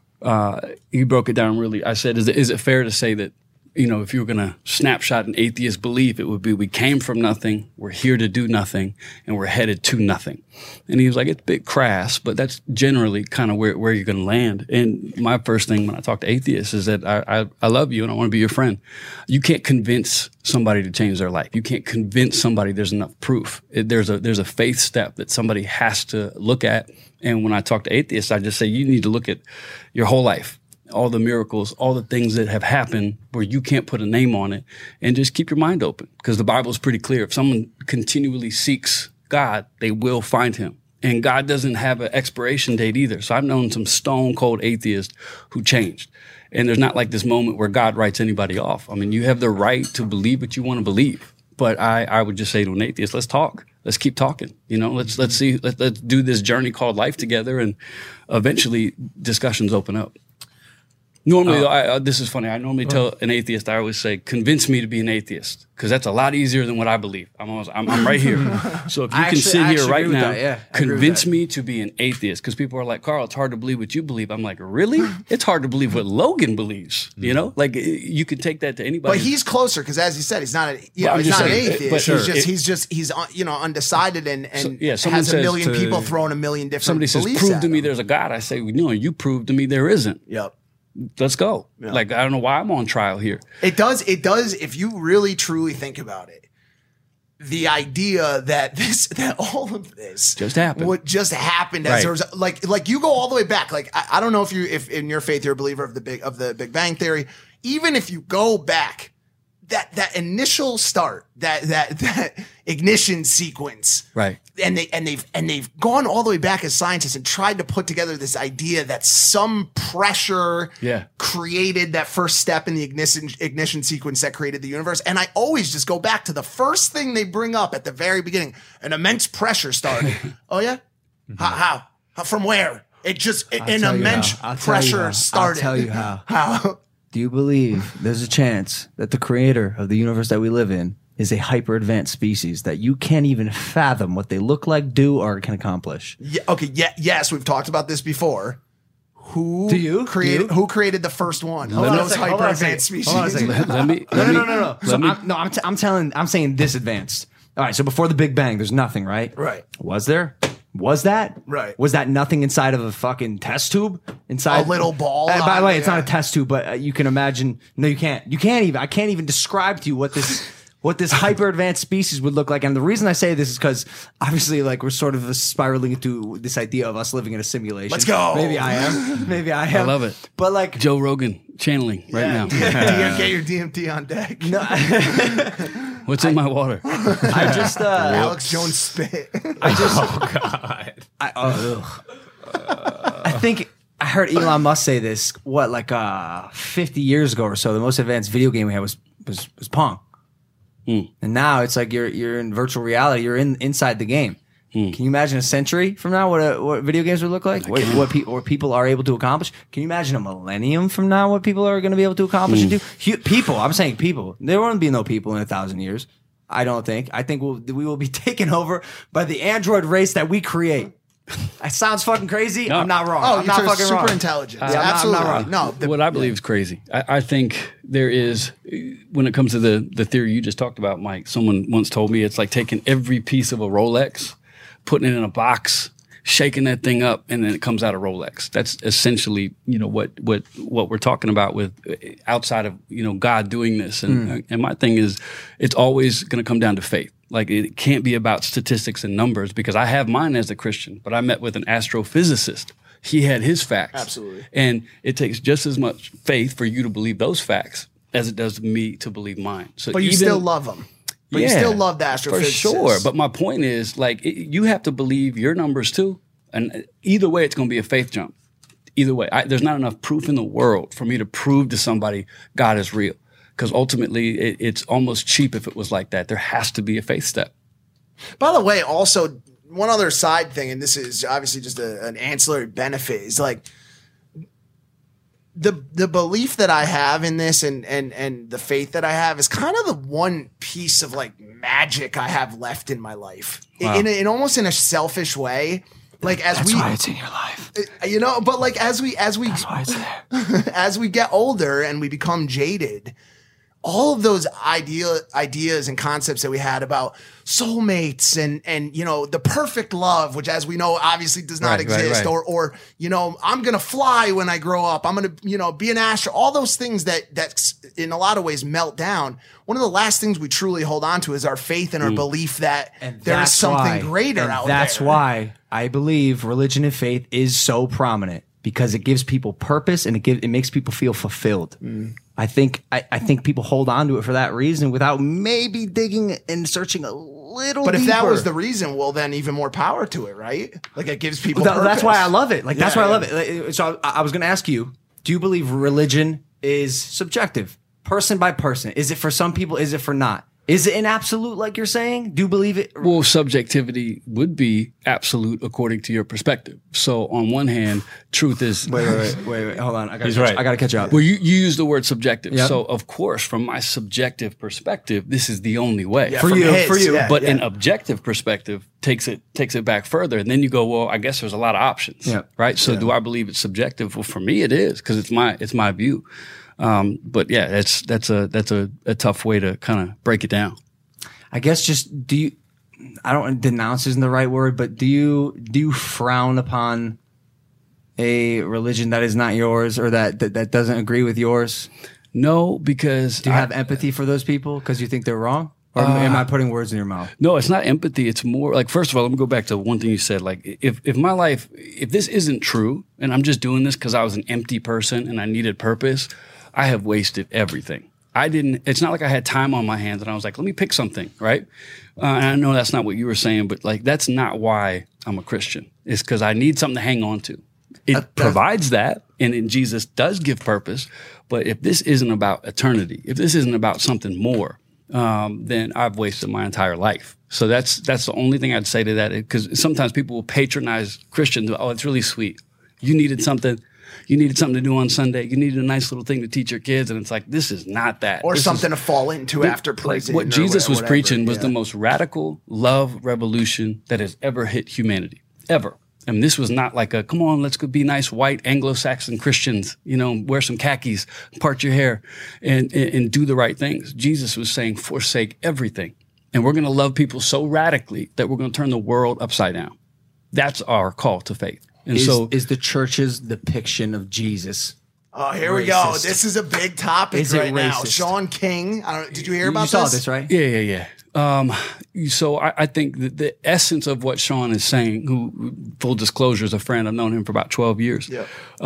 broke it down really. I said, is it fair to say that, you know, if you were going to snapshot an atheist belief, it would be we came from nothing, we're here to do nothing, and we're headed to nothing. And he was like, it's a bit crass, but that's generally kind of where you're going to land. And my first thing when I talk to atheists is that I love you and I want to be your friend. You can't convince somebody to change their life. You can't convince somebody there's enough proof. There's a faith step that somebody has to look at. And when I talk to atheists, I just say, you need to look at your whole life, all the miracles, all the things that have happened where you can't put a name on it, and just keep your mind open. Because the Bible is pretty clear. If someone continually seeks God, they will find him. And God doesn't have an expiration date either. So I've known some stone cold atheists who changed. And there's not like this moment where God writes anybody off. I mean, you have the right to believe what you want to believe. But I would just say to an atheist, let's talk. Let's keep talking. You know, let's see, let's do this journey called life together, and eventually discussions open up. Normally, this is funny. I normally tell an atheist, I always say, convince me to be an atheist, because that's a lot easier than what I believe. I'm right here. So if you can sit here right now, I agree with convince that. me to be an atheist, because people are like, Carl, it's hard to believe what you believe. I'm like, really? It's hard to believe what Logan believes. You know, like you could take that to anybody. But he's closer because, as you said, he's not I'm he's just not an saying, atheist. but sure. He's undecided and someone has a says million to- people throwing a million different. Somebody says, beliefs prove at to me him. there's a God. I say, no, you prove to me there isn't. Yep. Let's go. Like, I don't know why I'm on trial here. It does. If you really truly think about it, the idea that all of this Just happened. What just happened as Right. there was like you go all the way back. Like I don't know if in your faith you're a believer of the Big Bang Theory. Even if you go back, that initial start, that ignition sequence, Right. and they've gone all the way back as scientists and tried to put together this idea that some pressure Yeah. created that first step in the ignition sequence that created the universe. And I always just go back to the first thing they bring up at the very beginning: an immense pressure started. Oh yeah, how? From where? An tell you immense how. I'll tell you pressure how. started. I'll tell you how. How? Do you believe there's a chance that the creator of the universe that we live in is a hyper advanced species that you can't even fathom what they look like, do, or can accomplish? Yeah, okay. Yeah. Yes, we've talked about this before. Who Do you? created? Do you? Who created the first one? Hold of on a those second, hold on a hyper advanced second. species? Hold on a second. Let me. No. So Let me- I'm saying this advanced. All right. So before the Big Bang, there's nothing, right? Right. Was there? Was that? Right. Was that nothing inside of a fucking test tube? Inside A little ball By the way, it's yeah. not a test tube, but you can imagine. No, you can't. You can't even. I can't even describe to you what this hyper advanced species would look like. And the reason I say this is because obviously, like, we're sort of spiraling into this idea of us living in a simulation. Let's go. Maybe I am. Maybe I am. I love it. But like, Joe Rogan channeling right now. Get your DMT on deck. What's in my water? I just Alex Jones spit. I think I heard Elon Musk say this. What, like 50 years ago or so? The most advanced video game we had was Pong. And now it's like you're in virtual reality. You're inside the game. Can you imagine a century from now what video games would look like? What people are able to accomplish? Can you imagine a millennium from now what people are going to be able to accomplish and do? People, I'm saying people. There won't be no people in 1,000 years. I don't think. I think we will be taken over by the android race that we create. It sounds fucking crazy. No. I'm not wrong. Oh, I'm not fucking super wrong. intelligent. Absolutely. I'm not wrong. No, what I believe is crazy. I think there is, when it comes to the theory you just talked about, Mike, someone once told me it's like taking every piece of a Rolex, putting it in a box, shaking that thing up, and then it comes out a Rolex. That's essentially, what we're talking about with outside of, God doing this. And my thing is, it's always going to come down to faith. Like, it can't be about statistics and numbers, because I have mine as a Christian, but I met with an astrophysicist. He had his facts. Absolutely. And it takes just as much faith for you to believe those facts as it does me to believe mine. So but you still love them. But you still love the astrophysicist. For sure. But my point is, you have to believe your numbers too. And either way, it's going to be a faith jump. Either way. There's not enough proof in the world for me to prove to somebody God is real. Because ultimately, it's almost cheap if it was like that. There has to be a faith step. By the way, also, one other side thing, and this is obviously just an ancillary benefit, is like the belief that I have in this and the faith that I have is kind of the one piece of like magic I have left in my life. Wow. In almost in a selfish way. Like That's why it's in your life. But like as we That's why it's there. as we get older and we become jaded, all of those ideas and concepts that we had about soulmates and the perfect love, which, as we know, obviously does not exist, right. or I'm gonna fly when I grow up, I'm gonna be an astronaut, all those things that in a lot of ways melt down. One of the last things we truly hold on to is our faith and our belief that there is something greater out there. That's why I believe religion and faith is so prominent, because it gives people purpose and it makes people feel fulfilled. I think people hold on to it for that reason without maybe digging and searching a little But deeper. if that was the reason, well, then even more power to it, right? Like, it gives people purpose. That's why I love it. That's why I love it. So I was going to ask you, do you believe religion is subjective, person by person? Is it for some people? Is it for not? Is it an absolute, like you're saying? Do you believe it? Well, subjectivity would be absolute according to your perspective. So on one hand, truth is... Wait, hold on. I got to catch up. Well, you use the word subjective. Yep. So of course, from my subjective perspective, this is the only way. Yeah, for you. But an objective perspective takes it back further. And then you go, well, I guess there's a lot of options. Yeah. Right? So do I believe it's subjective? Well, for me, it is, because it's my view. But yeah, that's a tough way to kind of break it down. I guess I don't denounce isn't the right word, but do you frown upon a religion that is not yours or that doesn't agree with yours? No, because do you have empathy for those people because you think they're wrong? Or am I putting words in your mouth? No, it's not empathy. It's more like, first of all, let me go back to one thing you said. Like, if my life, if this isn't true and I'm just doing this because I was an empty person and I needed purpose, I have wasted everything. It's not like I had time on my hands and I was like, let me pick something, right? And I know that's not what you were saying, but like, that's not why I'm a Christian. It's because I need something to hang on to. It provides that, and Jesus does give purpose. But if this isn't about eternity, if this isn't about something more, then I've wasted my entire life. So that's the only thing I'd say to that, because sometimes people will patronize Christians. Oh, it's really sweet. You needed something to do on Sunday. You needed a nice little thing to teach your kids. And it's like, this is not that. Or something to fall into after prison. What Jesus was preaching was the most radical love revolution that has ever hit humanity, ever. And this was not like come on, let's go be nice white Anglo-Saxon Christians, wear some khakis, part your hair, and do the right things. Jesus was saying, forsake everything. And we're going to love people so radically that we're going to turn the world upside down. That's our call to faith. And is the church's depiction of Jesus? Oh, here we go. This is a big topic right now. Shaun King. Did you hear about this? You saw this, right? Yeah. So I think that the essence of what Shaun is saying, who, full disclosure, is a friend. I've known him for about 12 years. Yeah.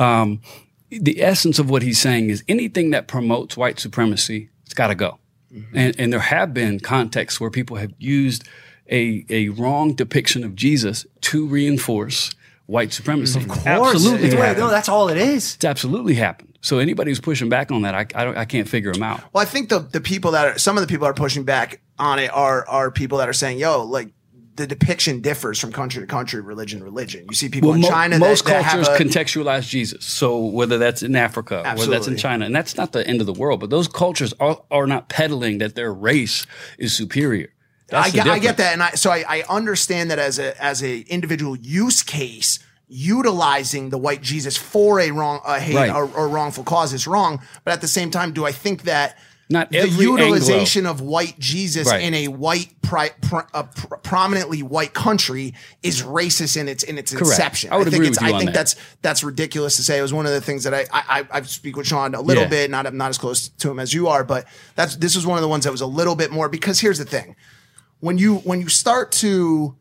The essence of what he's saying is anything that promotes white supremacy, it's got to go. Mm-hmm. And there have been contexts where people have used a wrong depiction of Jesus to reinforce white supremacy. Of course. Absolutely. No, that's all it is. It's absolutely happened. So anybody who's pushing back on that, I can't figure them out. Well, I think the people some of the people that are pushing back on it are people that are saying, yo, like, the depiction differs from country to country, religion to religion. You see people in China most that cultures have contextualize Jesus. So whether that's in Africa, whether that's in China, and that's not the end of the world, but those cultures are not peddling that their race is superior. I get that, and I understand that as a individual use case, utilizing the white Jesus for a wrongful cause is wrong. But at the same time, do I think that not the every utilization Anglo of white Jesus in a white prominently white country is racist in its inception? I would agree with you I think on that. that's ridiculous to say. It was one of the things that I speak with Sean a little bit, not as close to him as you are, but this was one of the ones that was a little bit more, because here's the thing. When you start to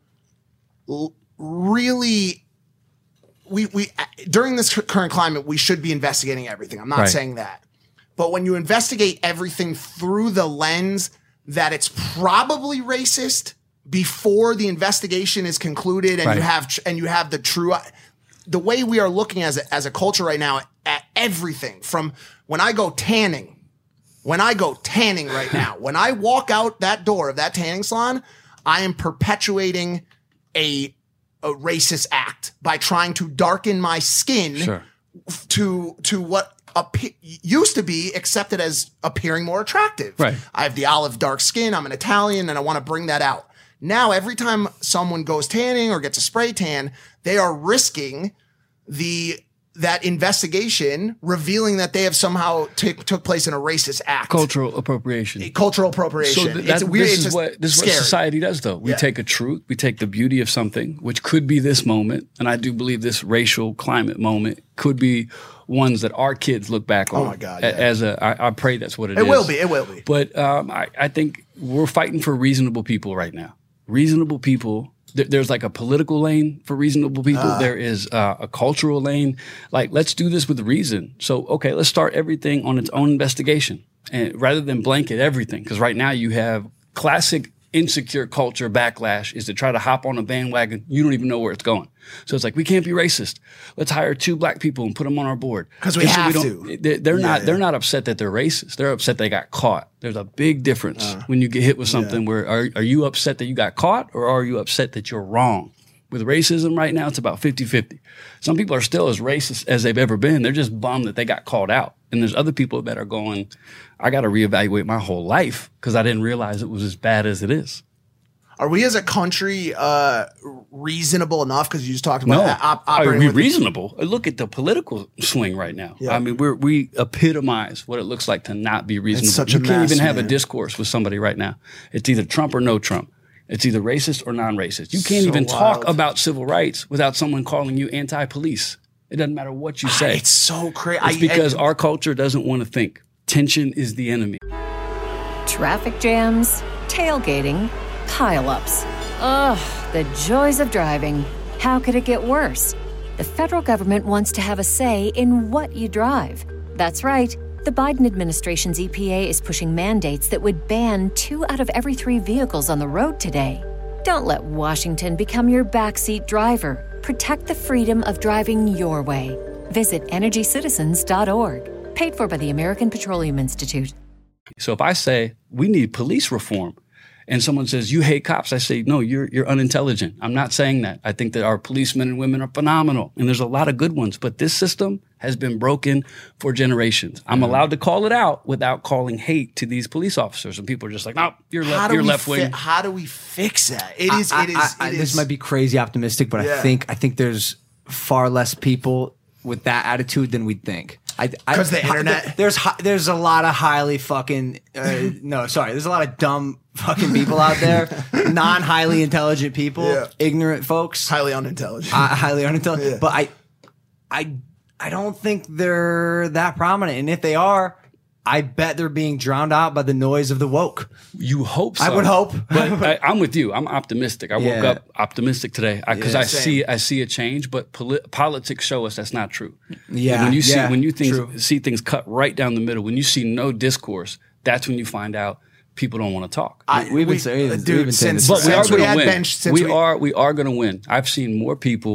really, we during this current climate, we should be investigating everything. I'm not saying that. But when you investigate everything through the lens that it's probably racist before the investigation is concluded, and you have the true, the way we are looking as a culture right now at everything, from when I go tanning right now, when I walk out that door of that tanning salon, I am perpetuating a racist act by trying to darken my skin to what used to be accepted as appearing more attractive. Right. I have the olive dark skin. I'm an Italian, and I want to bring that out. Now, every time someone goes tanning or gets a spray tan, they are risking that investigation revealing that they have somehow took place in a racist act. Cultural appropriation. So it's weird. This is what society does, though. We take a truth, we take the beauty of something, which could be this moment, and I do believe this racial climate moment could be ones that our kids look back on. Oh my God! I pray that's what it is. It will be. But I think we're fighting for reasonable people right now. Reasonable people. There's like a political lane for reasonable people. There is a cultural lane. Like, let's do this with reason. So, okay, let's start everything on its own investigation, and rather than blanket everything. Because right now you have classic insecure culture backlash is to try to hop on a bandwagon. You don't even know where it's going. So it's like, we can't be racist. Let's hire 2 black people and put them on our board. Because we have to. They're not upset that they're racist. They're upset they got caught. There's a big difference when you get hit with something where are you upset that you got caught, or are you upset that you're wrong? With racism right now, it's about 50-50. Some people are still as racist as they've ever been. They're just bummed that they got called out. And there's other people that are going, I got to reevaluate my whole life because I didn't realize it was as bad as it is. Are we as a country reasonable enough? Because you just talked about operating. Are we reasonable? Look at the political swing right now. Yeah. I mean, we epitomize what it looks like to not be reasonable. It's such you a can't mess, even have man. a discourse with somebody right now. It's either Trump or no Trump. It's either racist or non-racist. You can't even talk about civil rights without someone calling you anti-police. It doesn't matter what you say. It's so crazy. It's because our culture doesn't want to think. Tension is the enemy. Traffic jams, tailgating, pile-ups. Ugh, the joys of driving. How could it get worse? The federal government wants to have a say in what you drive. That's right. The Biden administration's EPA is pushing mandates that would ban 2 out of every 3 vehicles on the road today. Don't let Washington become your backseat driver. Protect the freedom of driving your way. Visit EnergyCitizens.org. Paid for by the American Petroleum Institute. So if I say we need police reform, and someone says, you hate cops, I say, no, you're unintelligent. I'm not saying that. I think that our policemen and women are phenomenal, and there's a lot of good ones. But this system has been broken for generations. I'm allowed to call it out without calling hate to these police officers. And people are just like, no, you're left wing. How do we fix that? This might be crazy optimistic, but I think there's far less people with that attitude than we'd think. Because the internet. There's a lot of highly fucking there's a lot of dumb fucking people out there, non-highly intelligent people, ignorant folks, highly unintelligent, Yeah. But I don't think they're that prominent, and if they are, I bet they're being drowned out by the noise of the woke. You hope so. I would hope. But I'm with you. I'm optimistic. I woke up optimistic today because I see a change, but politics show us that's not true. Yeah. When you see things cut right down the middle, when you see no discourse, that's when you find out people don't want to talk. We've been saying this. But we are going to win. We are going to win. I've seen more people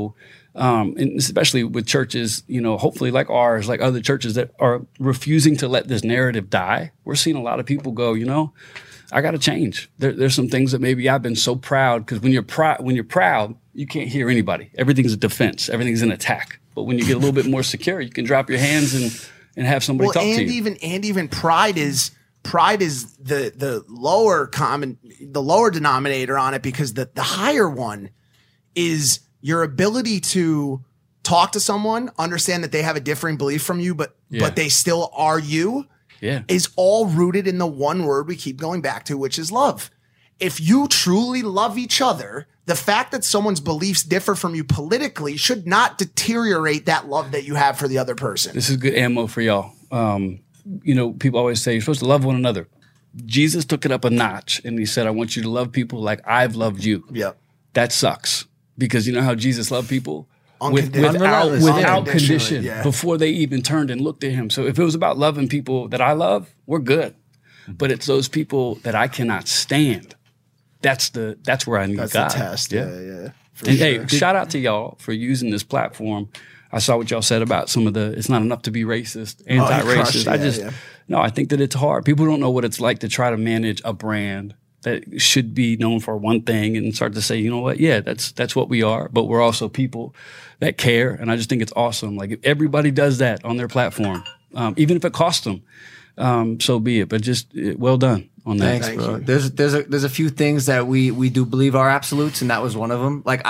and especially with churches, hopefully like ours, like other churches that are refusing to let this narrative die. We're seeing a lot of people go, I got to change. There's some things that maybe I've been so proud, because when you're proud, you can't hear anybody. Everything's a defense. Everything's an attack. But when you get a little bit more secure, you can drop your hands and have somebody talk to you. Even pride is the lower denominator on it, because the higher one is your ability to talk to someone, understand that they have a differing belief from you, but they still are you. Yeah. Is all rooted in the one word we keep going back to, which is love. If you truly love each other, the fact that someone's beliefs differ from you politically should not deteriorate that love that you have for the other person. This is good ammo for y'all. People always say you're supposed to love one another. Jesus took it up a notch and he said, I want you to love people like I've loved you. Yep. That sucks, because you know how Jesus loved people? Without condition, yeah. Before they even turned and looked at him. So if it was about loving people that I love, we're good. But it's those people that I cannot stand. That's where I need God. That's the test. Yeah. And Sure. hey, shout out to y'all for using this platform. I saw what y'all said about some of it's not enough to be racist, anti-racist. I think that it's hard. People don't know what it's like to try to manage a brand that should be known for one thing and start to say, you know what? Yeah, that's what we are. But we're also people that care. And I just think it's awesome. Like if everybody does that on their platform, even if it costs them, so be it. But just well done on that. Thanks, bro. There's a few things that we do believe are absolutes, and that was one of them. Like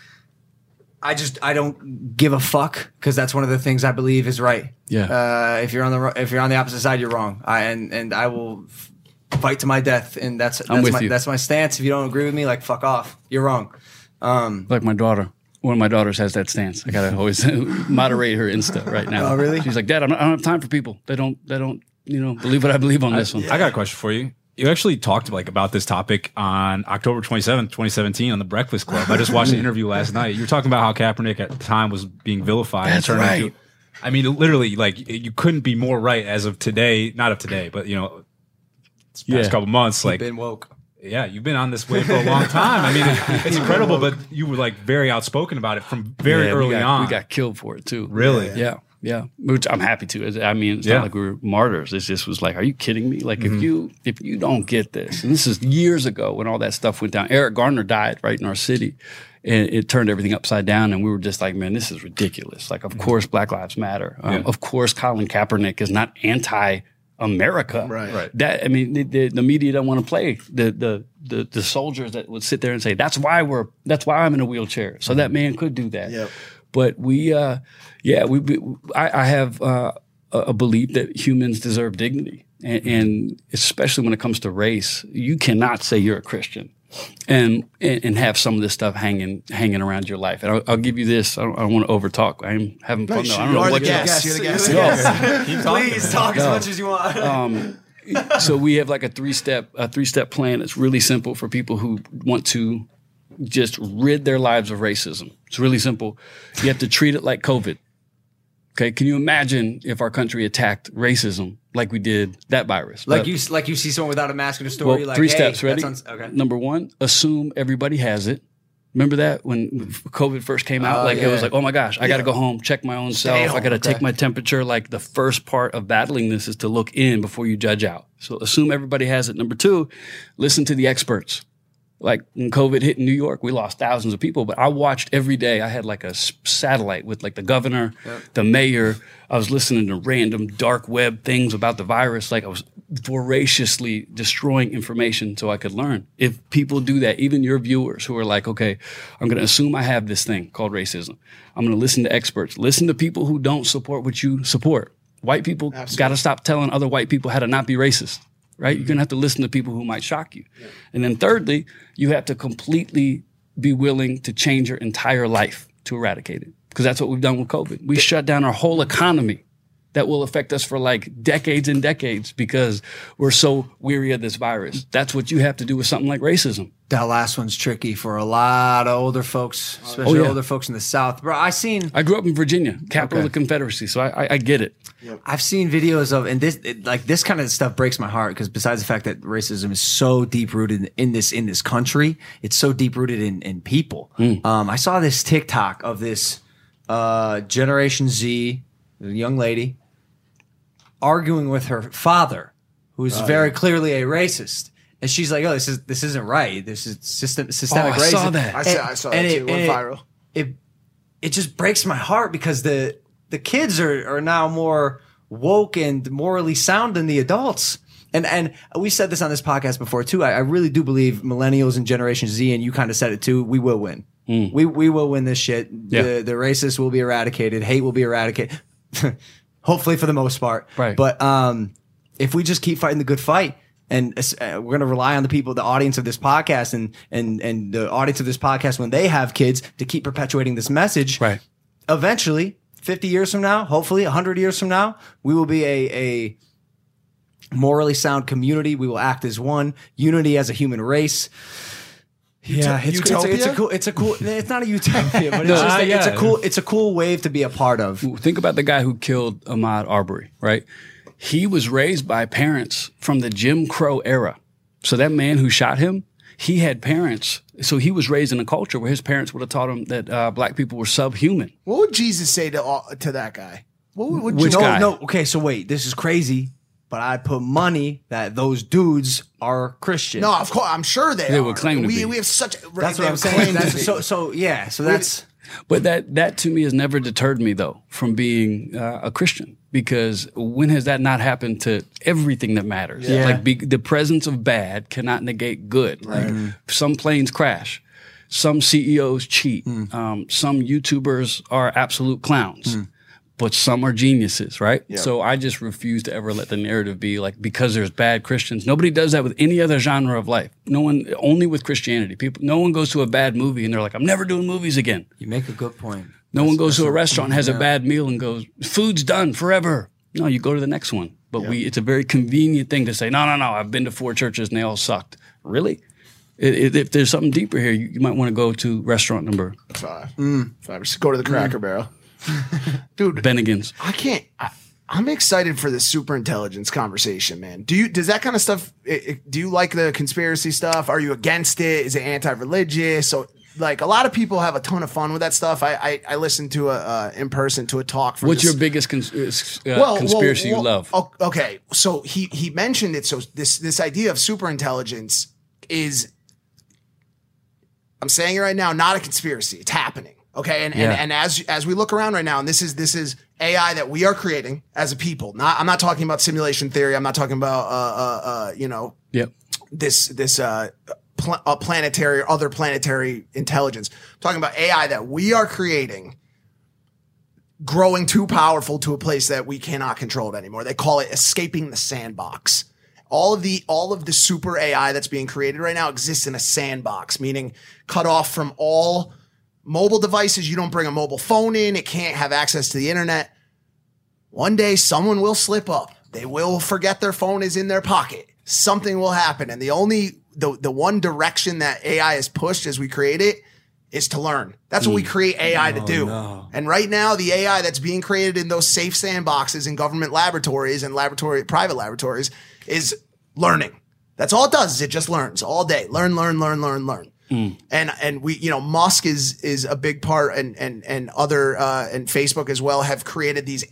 I don't give a fuck, because that's one of the things I believe is right. Yeah. If you're on the opposite side, you're wrong. I will fight to my death, and that's my stance. If you don't agree with me, like fuck off. You're wrong. Like my daughter. One of my daughters has that stance. I gotta always moderate her Insta right now. Oh, really? She's like, Dad, I don't have time for people. They don't believe what I believe on this one. I got a question for you. You actually talked about this topic on October 27th, 2017 on The Breakfast Club. I just watched an interview last night. You were talking about how Kaepernick at the time was being vilified. That's and right. I mean, literally, like, you couldn't be more right as of today. Not of today, but, past couple months. Like, You've been woke. Yeah, you've been on this wave for a long time. I mean, it's incredible, but you were, like, very outspoken about it from very early on. We got killed for it, too. Really? Yeah. Which I'm happy to. I mean, it's not like we were martyrs. It just was like, are you kidding me? Like, if you don't get this, and this is years ago when all that stuff went down. Eric Garner died right in our city, and it turned everything upside down. And we were just like, man, this is ridiculous. Like, of course, Black Lives Matter. Of course, Colin Kaepernick is not anti-America. Right. That, I mean, the media don't want to play the soldiers that would sit there and say, that's why I'm in a wheelchair. So that man could do that. Yep. But I have a belief that humans deserve dignity, and especially when it comes to race, you cannot say you're a Christian and have some of this stuff hanging around your life. And I'll give you this. I don't want to overtalk. I'm having fun though. I don't know what you're the guest. Please talk as much as you want. So we have like a three-step plan. It's really simple for people who want to just rid their lives of racism. It's really simple. You have to treat it like COVID. Okay, can you imagine if our country attacked racism like we did that virus? You see someone without a mask in a store. Well, three steps. Ready? Okay. Number one, assume everybody has it. Remember that when COVID first came out? It was like, oh my gosh, I got to go home, check my own self. I got to take my temperature. Like the first part of battling this is to look in before you judge out. So assume everybody has it. Number two, listen to the experts. Like when COVID hit in New York, we lost thousands of people, but I watched every day. I had like a satellite with like the governor, the mayor. I was listening to random dark web things about the virus. Like I was voraciously destroying information so I could learn. If people do that, even your viewers who are like, okay, I'm going to assume I have this thing called racism. I'm going to listen to experts, listen to people who don't support what you support. White people got to stop telling other white people how to not be racist. Right? You're going to have to listen to people who might shock you. Yeah. And then thirdly, you have to completely be willing to change your entire life to eradicate it. Because that's what we've done with COVID. We shut down our whole economy. That will affect us for like decades and decades because we're so weary of this virus. That's what you have to do with something like racism. That last one's tricky for a lot of older folks, especially older folks in the South. Bro, I grew up in Virginia, capital of the Confederacy, so I get it. Yep. I've seen videos of, and this kind of stuff breaks my heart because besides the fact that racism is so deep rooted in this country, it's so deep rooted in people. I saw this TikTok of this Generation Z, a young lady, arguing with her father, who's very clearly a racist. And she's like, "Oh, this isn't right. This is systemic racism." I saw that. I saw that too. It went viral. It just breaks my heart because the kids are now more woke and morally sound than the adults. And we said this on this podcast before too. I really do believe millennials and Generation Z, and you kind of said it too, we will win. We will win this shit. Yeah. The racists will be eradicated. Hate will be eradicated. Hopefully for the most part. Right. But if we just keep fighting the good fight, and we're going to rely on the people, the audience of this podcast and the audience of this podcast when they have kids to keep perpetuating this message. Right. Eventually, 50 years from now, hopefully 100 years from now, we will be a morally sound community. We will act as one, unity as a human race. Yeah, it's a cool. It's not a utopia, but it's a cool wave to be a part of. Think about the guy who killed Ahmaud Arbery, right? He was raised by parents from the Jim Crow era. So that man who shot him, he had parents. So he was raised in a culture where his parents would have taught him that black people were subhuman. What would Jesus say to that guy? What would Which guy? No, okay, so wait, this is crazy, but I put money that those dudes are Christian. No, of course, I'm sure they are. would claim to be. We have such. That's what I'm saying. But that to me has never deterred me though from being a Christian, because when has that not happened to everything that matters? Yeah. Like the presence of bad cannot negate good. Like some planes crash, some CEOs cheat, some YouTubers are absolute clowns. But some are geniuses, right? Yeah. So I just refuse to ever let the narrative be like, because there's bad Christians. Nobody does that with any other genre of life. No one, only with Christianity. No one goes to a bad movie and they're like, I'm never doing movies again. You make a good point. No one goes to a restaurant, has a bad meal and goes, food's done forever. No, you go to the next one. But it's a very convenient thing to say, no, I've been to 4 churches and they all sucked. Really? If there's something deeper here, you might want to go to restaurant number 5. 5. Just go to the Cracker Barrel. Dude, Bennigan's. I'm excited for the super intelligence conversation, man. Does that kind of stuff, do you like the conspiracy stuff? Are you against it? Is it anti-religious? So like a lot of people have a ton of fun with that stuff. I listened to in person to a talk from What's your biggest conspiracy you love? Okay. So he mentioned it. So this idea of super intelligence is, I'm saying it right now, not a conspiracy. It's happening. Okay, and as we look around right now, and this is AI that we are creating as a people. I'm not talking about simulation theory. I'm not talking about this planetary or other planetary intelligence. I'm talking about AI that we are creating, growing too powerful to a place that we cannot control it anymore. They call it escaping the sandbox. All of the super AI that's being created right now exists in a sandbox, meaning cut off from all mobile devices. You don't bring a mobile phone in. It can't have access to the internet. One day someone will slip up. They will forget their phone is in their pocket. Something will happen. And the one direction that AI is pushed as we create it is to learn. That's what we create AI to do. No. And right now, the AI that's being created in those safe sandboxes in government laboratories and private laboratories is learning. That's all it does, is it just learns all day. Learn. And we, Musk is a big part, and other and Facebook as well have created these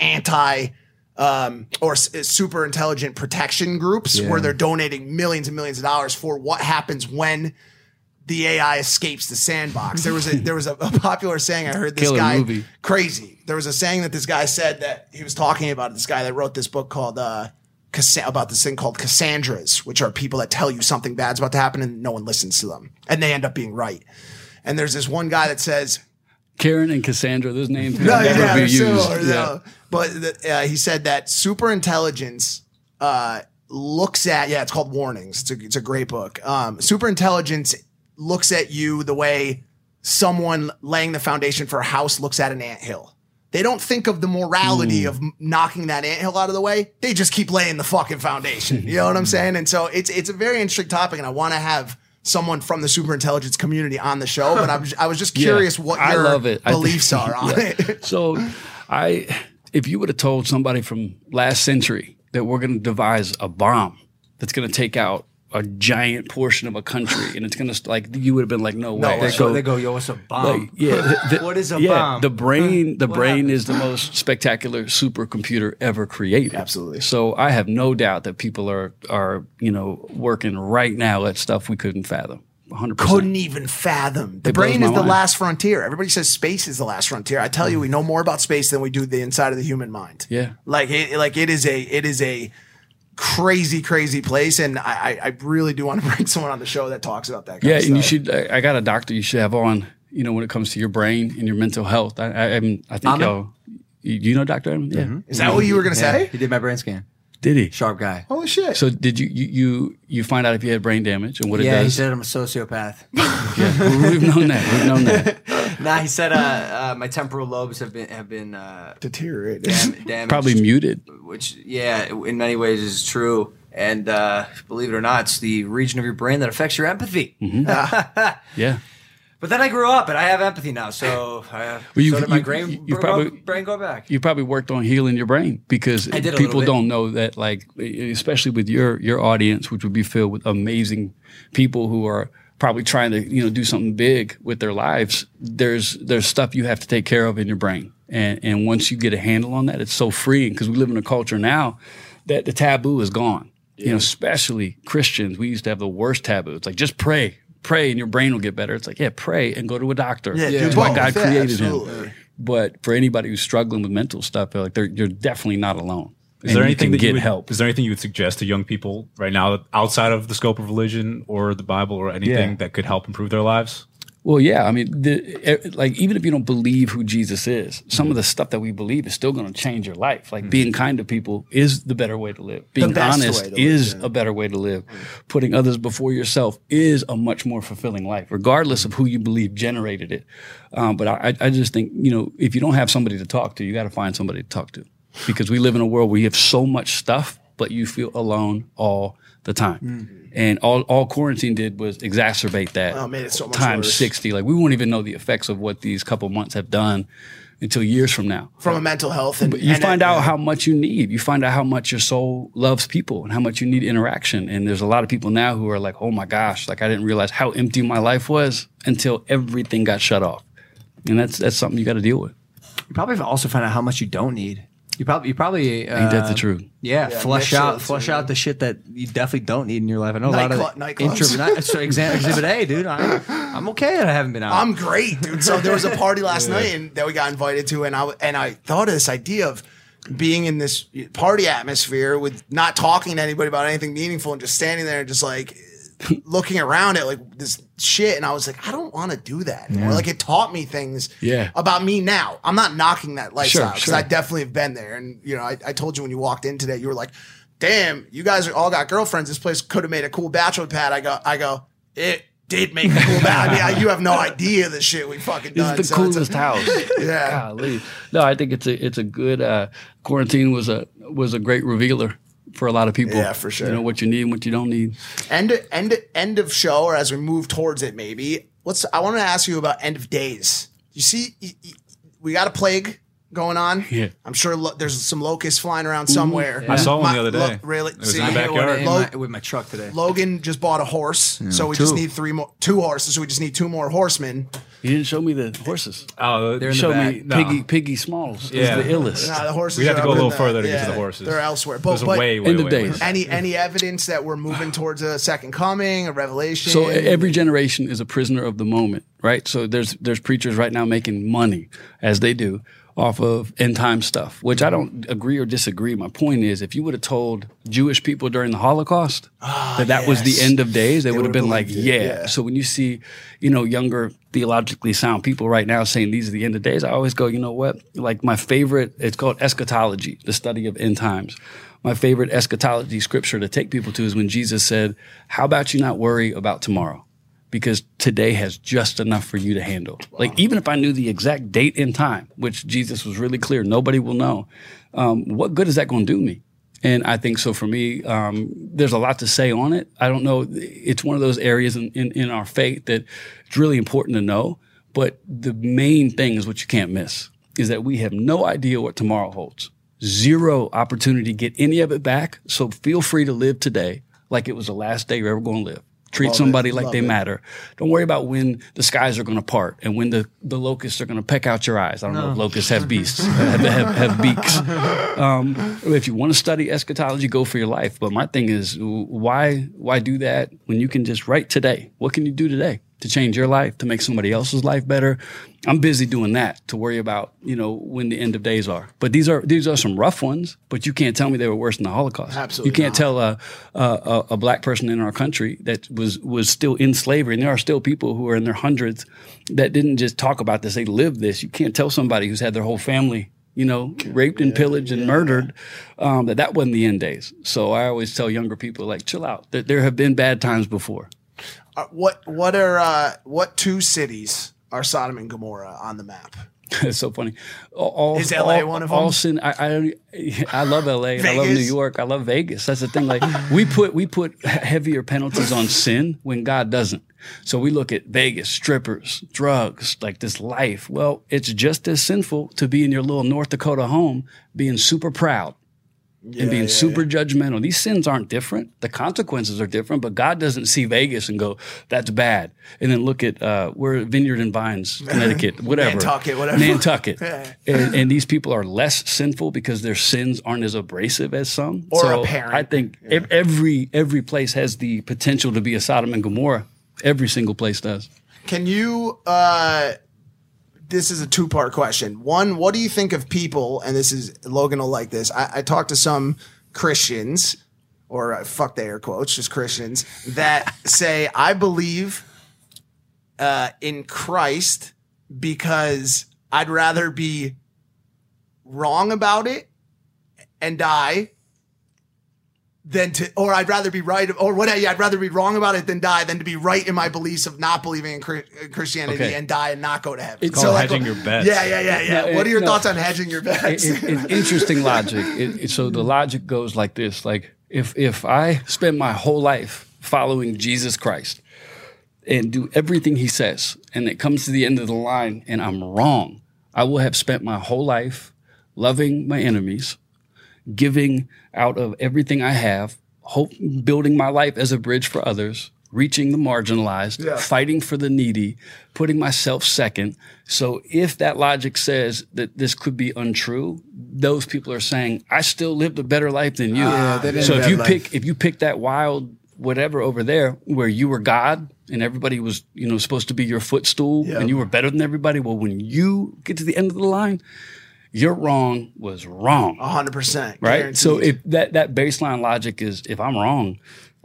super intelligent protection groups where they're donating millions and millions of dollars for what happens when the AI escapes the sandbox. There was a popular saying I heard this Killer guy movie. Crazy. There was a saying that this guy said that he was talking about, this guy that wrote this book called about this thing called Cassandras, which are people that tell you something bad's about to happen and no one listens to them, and they end up being right. And there's this one guy that says, Karen and Cassandra, those names will never be used. Similar, but he said that super intelligence looks at, it's called Warnings. It's a great book. Super intelligence looks at you the way someone laying the foundation for a house looks at an anthill. They don't think of the morality of knocking that anthill out of the way. They just keep laying the fucking foundation. You know what I'm saying? And so it's a very interesting topic, and I want to have someone from the super intelligence community on the show, but I was just curious what your beliefs are on it. So if you would have told somebody from last century that we're going to devise a bomb that's going to take out a giant portion of a country, and it's gonna like you would have been like, no way. They go, yo, what's a bomb? What is a bomb? The brain is the most spectacular supercomputer ever created. Absolutely. So I have no doubt that people are working right now at stuff we couldn't fathom. 100%. Couldn't even fathom. The It blows brain my is the mind. last frontier. Everybody says space is the last frontier. I tell you, we know more about space than we do the inside of the human mind. Yeah. It is a crazy place, and I really do want to bring someone on the show that talks about that kind Yeah, of and you stuff. should. I got a doctor you should have on. When it comes to your brain and your mental health. I think y'all. You know Dr. Edmond? Yeah. Is that what you were going to say? He did my brain scan. Did he? Sharp guy. Holy shit. So did you find out if you had brain damage and what it Yeah, he does? said I'm a sociopath. Yeah, well, we've known that. Nah, he said my temporal lobes have been Deteriorated. damaged. Probably muted. Which, yeah, in many ways is true. And believe it or not, it's the region of your brain that affects your empathy. Yeah. But then I grew up and I have empathy now, so did my brain go back. You probably worked on healing your brain because I did a people little bit. don't know that, like, especially with your audience, which would be filled with amazing people who are probably trying to do something big with their lives. There's stuff you have to take care of in your brain, and once you get a handle on that, it's so freeing because we live in a culture now that the taboo is gone. Especially Christians, we used to have the worst taboo. It's like just pray and your brain will get better. It's like, yeah, pray and go to a doctor. Yeah, That's do why both. God Yeah, created absolutely. him. But for anybody who's struggling with mental stuff, they're like you're definitely not alone. Is there anything that get help? Is there anything you would suggest to young people right now outside of the scope of religion or the Bible or anything that could help improve their lives? Well, yeah. I mean, even if you don't believe who Jesus is, some of the stuff that we believe is still going to change your life. Like being kind to people is the better way to live. Being best honest way to is live, a better way to live. Putting others before yourself is a much more fulfilling life, regardless of who you believe generated it. But I just think, if you don't have somebody to talk to, you got to find somebody to talk to. Because we live in a world where you have so much stuff, but you feel alone all the time. And all quarantine did was exacerbate that. Oh, made it so much times worse. 60. Like we won't even know the effects of what these couple months have done until years from now. From a mental health. And You find out how much you need. You find out how much your soul loves people and how much you need interaction. And there's a lot of people now who are like, oh my gosh, like I didn't realize how empty my life was until everything got shut off. And that's something you got to deal with. You probably also find out how much you don't need. You probably Ain't that the truth? Yeah, flush out mix it, out the shit that you definitely don't need in your life. I know a lot of Nightclubs. So Exhibit A, dude. I'm okay that I haven't been out. I'm great, dude. So there was a party last night and that we got invited to, and I thought of this idea of being in this party atmosphere with not talking to anybody about anything meaningful and just standing there and just like looking around at like this shit, and I was like, I don't want to do that anymore. Like it taught me things about me now. I'm not knocking that lifestyle because I definitely have been there. And I told you when you walked in today, you were like, damn, you guys all got girlfriends. This place could have made a cool bachelor pad. I go, it did make a cool pad. I mean, you have no idea the shit we fucking done. It's the coolest house. Yeah. Golly. No, I think it's a good quarantine was a great revealer for a lot of people. Yeah, for sure. You know what you need and what you don't need. End of show, or as we move towards it, maybe. I want to ask you about end of days. You see, we got a plague going on. Yeah. I'm sure there's some locusts flying around somewhere. I saw one the other day. Really? It was See, in the backyard. with my truck today. Logan just bought a horse, so we just need two horses. So we just need 2 more horsemen. You didn't show me the horses. Oh, They're in the Show back. me No. Piggy Smalls Yeah. is the illest. Nah, the horses. We have to are go a up in little further to get to the horses. They're elsewhere. Those But are way End of way days. any evidence that we're moving towards a second coming, a revelation? So every generation is a prisoner of the moment, right? So there's preachers right now making money, as they do, off of end time stuff, which I don't agree or disagree. My point is, if you would have told Jewish people during the Holocaust that was the end of days, they would have been like, yeah. So when you see, younger theologically sound people right now saying these are the end of days, I always go, you know what? Like my favorite, it's called eschatology, the study of end times. My favorite eschatology scripture to take people to is when Jesus said, how about you not worry about tomorrow? Because today has just enough for you to handle. Like, even if I knew the exact date and time, which Jesus was really clear, nobody will know, what good is that going to do me? And I think so for me, there's a lot to say on it. I don't know. It's one of those areas in our faith that it's really important to know. But the main thing is what you can't miss is that we have no idea what tomorrow holds. Zero opportunity to get any of it back. So feel free to live today like it was the last day you're ever going to live. Treat somebody like they matter. Don't worry about when the skies are going to part and when the locusts are going to peck out your eyes. I don't know if locusts have beasts, have beaks. If you want to study eschatology, go for your life. But my thing is, why do that when you can just write today? What can you do today to change your life, to make somebody else's life better? I'm busy doing that to worry about, when the end of days are. But these are some rough ones, but you can't tell me they were worse than the Holocaust. Absolutely You can't not. tell a black person in our country that was still in slavery, and there are still people who are in their hundreds that didn't just talk about this, they lived this. You can't tell somebody who's had their whole family, raped and pillaged and murdered, that wasn't the end days. So I always tell younger people, like, chill out. There have been bad times before. What two cities are Sodom and Gomorrah on the map? It's so funny. Is LA one of them? All sin. I love LA. And I love New York. I love Vegas. That's the thing. Like we put heavier penalties on sin when God doesn't. So we look at Vegas, strippers, drugs, like this life. Well, it's just as sinful to be in your little North Dakota home, being super proud. And being super judgmental. These sins aren't different. The consequences are different, but God doesn't see Vegas and go, that's bad. And then look at where Vineyard and Vines, Connecticut, whatever. Nantucket. And these people are less sinful because their sins aren't as abrasive as some. Or so apparent. I think every place has the potential to be a Sodom and Gomorrah. Every single place does. Can you this is a two-part question. One, what do you think of people, and this is, Logan will like this, I talked to some Christians, or fuck the air quotes, just Christians, that say, I believe in Christ because I'd rather be wrong about it and die or I'd rather be right, or whatever. Yeah, I'd rather be wrong about it than die than to be right in my beliefs of not believing in Christianity and die and not go to heaven. It's called hedging your bets. Yeah. What are your thoughts on hedging your bets? It's interesting logic. So the logic goes like this: like if I spend my whole life following Jesus Christ and do everything He says, and it comes to the end of the line and I'm wrong, I will have spent my whole life loving my enemies, giving out of everything I have, building my life as a bridge for others, reaching the marginalized, fighting for the needy, putting myself second. So if that logic says that this could be untrue, those people are saying, I still lived a better life than you. So if you pick that wild whatever over there where you were God and everybody was, supposed to be your footstool and you were better than everybody, well, when you get to the end of the line, your wrong was wrong. 100%. Right? Guaranteed. So if that baseline logic is, if I'm wrong,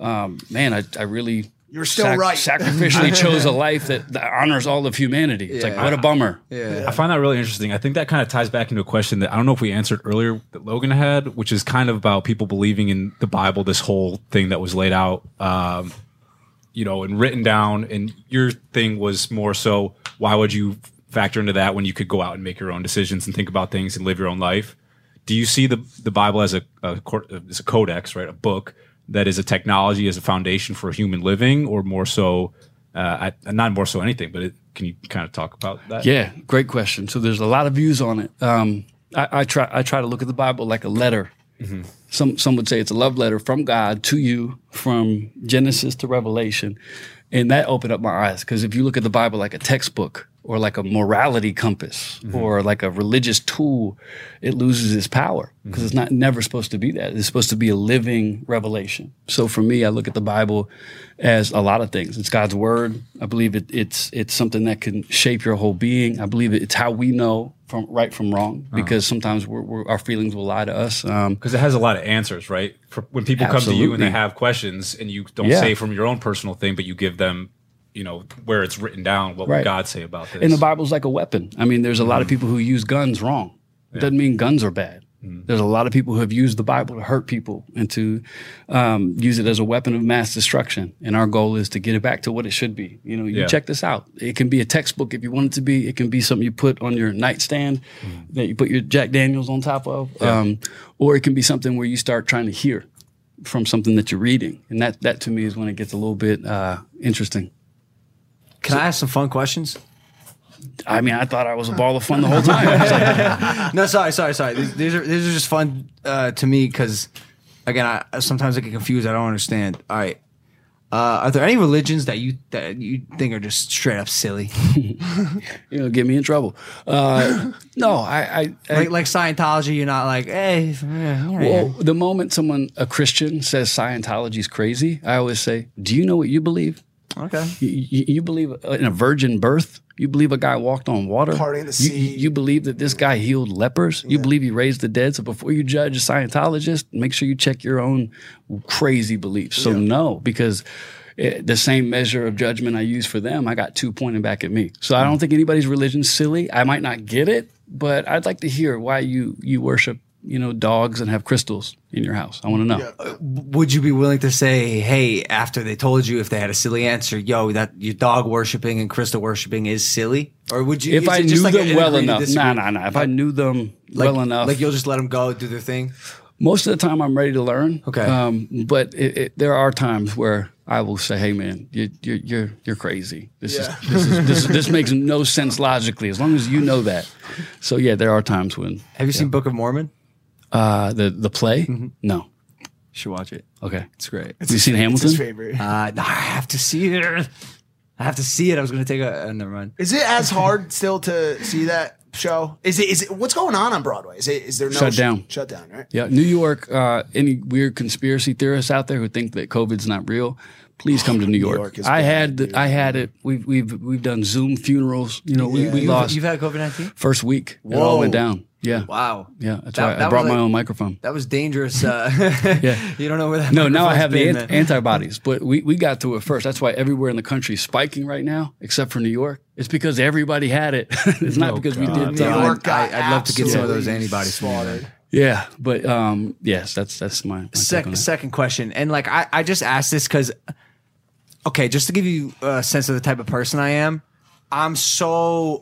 I really... You're still right. Sacrificially chose a life that honors all of humanity. It's like, what a bummer. Yeah. I find that really interesting. I think that kind of ties back into a question that I don't know if we answered earlier that Logan had, which is kind of about people believing in the Bible, this whole thing that was laid out, and written down. And your thing was more so, why would you factor into that when you could go out and make your own decisions and think about things and live your own life? Do you see the Bible as a codex, right? A book that is a technology, as a foundation for human living, or more so, not more so anything, but can you kind of talk about that? Yeah, great question. So there's a lot of views on it. I try to look at the Bible like a letter. Mm-hmm. Some would say it's a love letter from God to you, from Genesis to Revelation. And that opened up my eyes, because if you look at the Bible like a textbook or like a morality compass or like a religious tool, it loses its power, because it's never supposed to be that. It's supposed to be a living revelation. So for me, I look at the Bible as a lot of things. It's God's word. I believe it's something that can shape your whole being. I believe it's how we know from right from wrong, because sometimes our feelings will lie to us. Because it has a lot of answers, right? When people come to you and they have questions, and you don't say from your own personal thing, but you give them, where it's written down, what would God say about this? And the Bible's like a weapon. I mean, there's a lot of people who use guns wrong. It doesn't mean guns are bad. There's a lot of people who have used the Bible to hurt people and to use it as a weapon of mass destruction. And our goal is to get it back to what it should be. Check this out. It can be a textbook if you want it to be. It can be something you put on your nightstand that you put your Jack Daniels on top of. Or it can be something where you start trying to hear from something that you're reading. And that to me is when it gets a little bit interesting. Can I ask some fun questions? I mean, I thought I was a ball of fun the whole time. No, sorry. These are just fun to me, because again, sometimes I get confused. I don't understand. All right. Are there any religions that you think are just straight up silly? Get me in trouble. No, I like Scientology. You're not like, hey. Well, the moment a Christian says Scientology's crazy, I always say, do you know what you believe? Okay. You believe in a virgin birth? You believe a guy walked on water? Parting the sea. You believe that this guy healed lepers? You believe he raised the dead? So before you judge a Scientologist, make sure you check your own crazy beliefs. So no, because the same measure of judgment I use for them, I got 2 pointing back at me. So I don't think anybody's religion's silly. I might not get it, but I'd like to hear why you worship dogs and have crystals in your house. I want to know. Yeah. Would you be willing to say, hey, after they told you, if they had a silly answer, yo, that your dog worshiping and crystal worshiping is silly? Or would you? If I knew them well enough. Nah. If I knew them well enough. Like you'll just let them go, do their thing? Most of the time I'm ready to learn. Okay. But there are times where I will say, hey man, you're crazy. This makes no sense logically, as long as you know that. So yeah, there are times when. Have you seen Book of Mormon? The play? Mm-hmm. No. You should watch it. Okay. It's great. Have you seen Hamilton? It's his favorite. No, I have to see it. I have to see it. I was going to take never mind. Is it as hard still to see that show? Is it what's going on Broadway? Is there no shut down? Shut down, right? Yeah. New York, any weird conspiracy theorists out there who think that COVID's not real, please come to New York. I had it. We've done Zoom funerals. We lost. You've had COVID-19? First week. It all went down. Yeah. Wow. Yeah. That's why I brought my own microphone. That was dangerous. Yeah. You don't know where that. No. Now I have the antibodies, but we got through it first. That's why everywhere in the country is spiking right now, except for New York. It's because everybody had it. It's not because we did. New York. I'd love to get some of those antibodies slaughtered. Yeah, but yes, that's my second question. And like I just asked this because, okay, just to give you a sense of the type of person I am, I'm so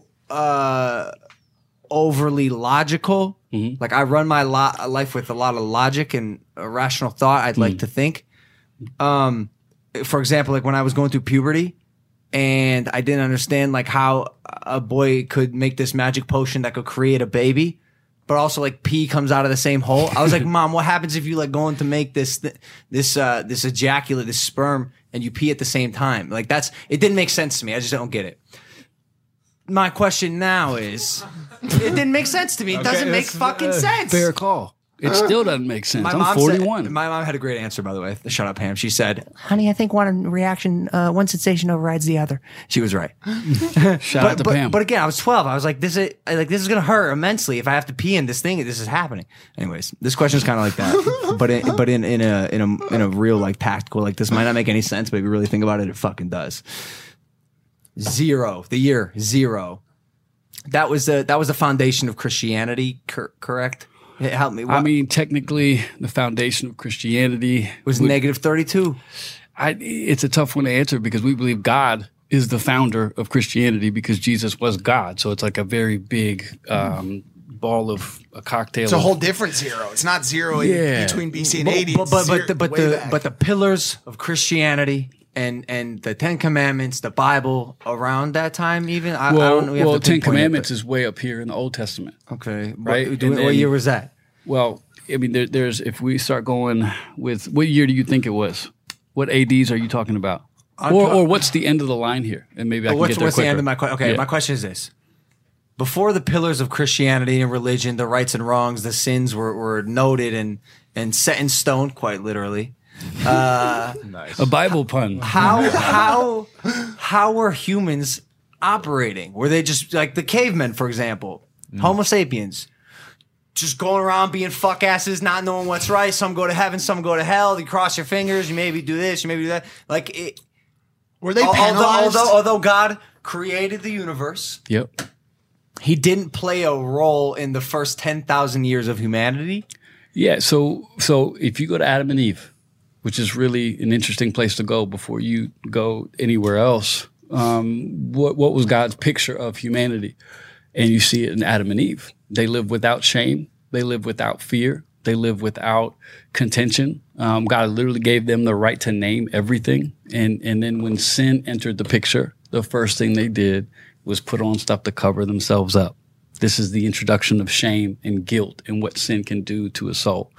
overly logical. Mm-hmm. Like I run my life with a lot of logic and rational thought. I'd like to think. For example, like when I was going through puberty, and I didn't understand like how a boy could make this magic potion that could create a baby. But also, like pee comes out of the same hole. I was like, "Mom, what happens if you like going to make this ejaculate, this sperm, and you pee at the same time?" Like it didn't make sense to me. I just don't get it. My question now is, it didn't make sense to me. It doesn't make fucking sense. Fair call. It still doesn't make sense. I'm 41. My mom had a great answer, by the way. Shut up, Pam. She said, "Honey, I think one sensation overrides the other." She was right. Shout out to Pam. But again, I was 12. I was like, this is gonna hurt immensely if I have to pee in this thing. This is happening. Anyways, this question is kind of like that, but in a real like tactical, like this might not make any sense, but if you really think about it, it fucking does. 0. The year 0. That was the foundation of Christianity. Correct. Help me. I mean, technically, the foundation of Christianity was negative 32. It's a tough one to answer because we believe God is the founder of Christianity because Jesus was God. So it's like a very big ball of a cocktail. It's a whole different 0. It's not 0 between BC and 80. But the pillars of Christianity and the 10 Commandments, the Bible around that time, even. Well, 10 Commandments is way up here in the Old Testament. Okay, right. What year was that? Well, I mean, there's if we start going with what year do you think it was? What ADs are you talking about? Or what's the end of the line here? And maybe I can get there what's quicker. The end of my question? Okay, my question is this. Before the pillars of Christianity and religion, the rights and wrongs, the sins were noted and set in stone, quite literally. Nice. A Bible pun. How were humans operating? Were they just like the cavemen, for example, Homo sapiens, just going around being fuck asses, not knowing what's right? Some go to heaven, some go to hell. You cross your fingers. You maybe do this, you maybe do that. Like it. Were they penalized? Although God created the universe, yep, He didn't play a role in the first 10,000 years of humanity. Yeah. So if you go to Adam and Eve, which is really an interesting place to go before you go anywhere else. What was God's picture of humanity? And you see it in Adam and Eve. They live without shame. They live without fear. They live without contention. God literally gave them the right to name everything. And then when sin entered the picture, the first thing they did was put on stuff to cover themselves up. This is the introduction of shame and guilt and what sin can do to a soul.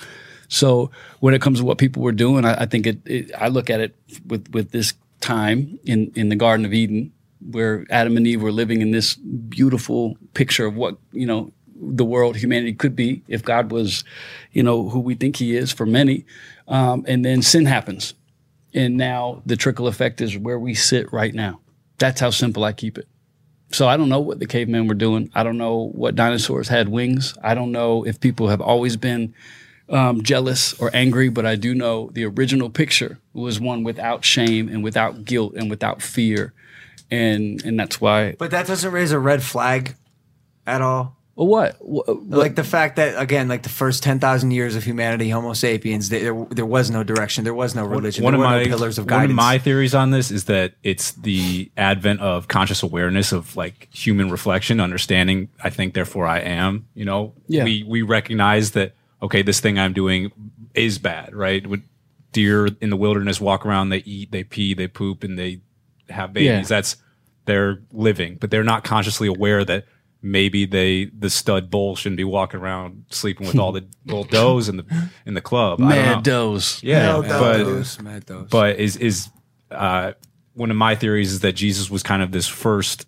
So when it comes to what people were doing, I think I look at it with this time in the Garden of Eden, where Adam and Eve were living in this beautiful picture of what, the world, humanity could be if God was, who we think he is for many. And then sin happens. And now the trickle effect is where we sit right now. That's how simple I keep it. So I don't know what the cavemen were doing. I don't know what dinosaurs had wings. I don't know if people have always been jealous or angry, but I do know the original picture was one without shame and without guilt and without fear. And that's why. But that doesn't raise a red flag at all. Well, what? Like the fact that, again, like the first 10,000 years of humanity, Homo sapiens, there was no direction. There was no religion. There were no pillars of guidance. One of my theories on this is that it's the advent of conscious awareness of like human reflection, understanding, I think, therefore I am. Yeah. We recognize that, okay, this thing I'm doing is bad, right? When deer in the wilderness walk around, they eat, they pee, they poop, and they have babies. Yeah. They're living, but they're not consciously aware that maybe the stud bull shouldn't be walking around sleeping with all the little does in the club. Mad does. Yeah, Mad does. but is one of my theories is that Jesus was kind of this first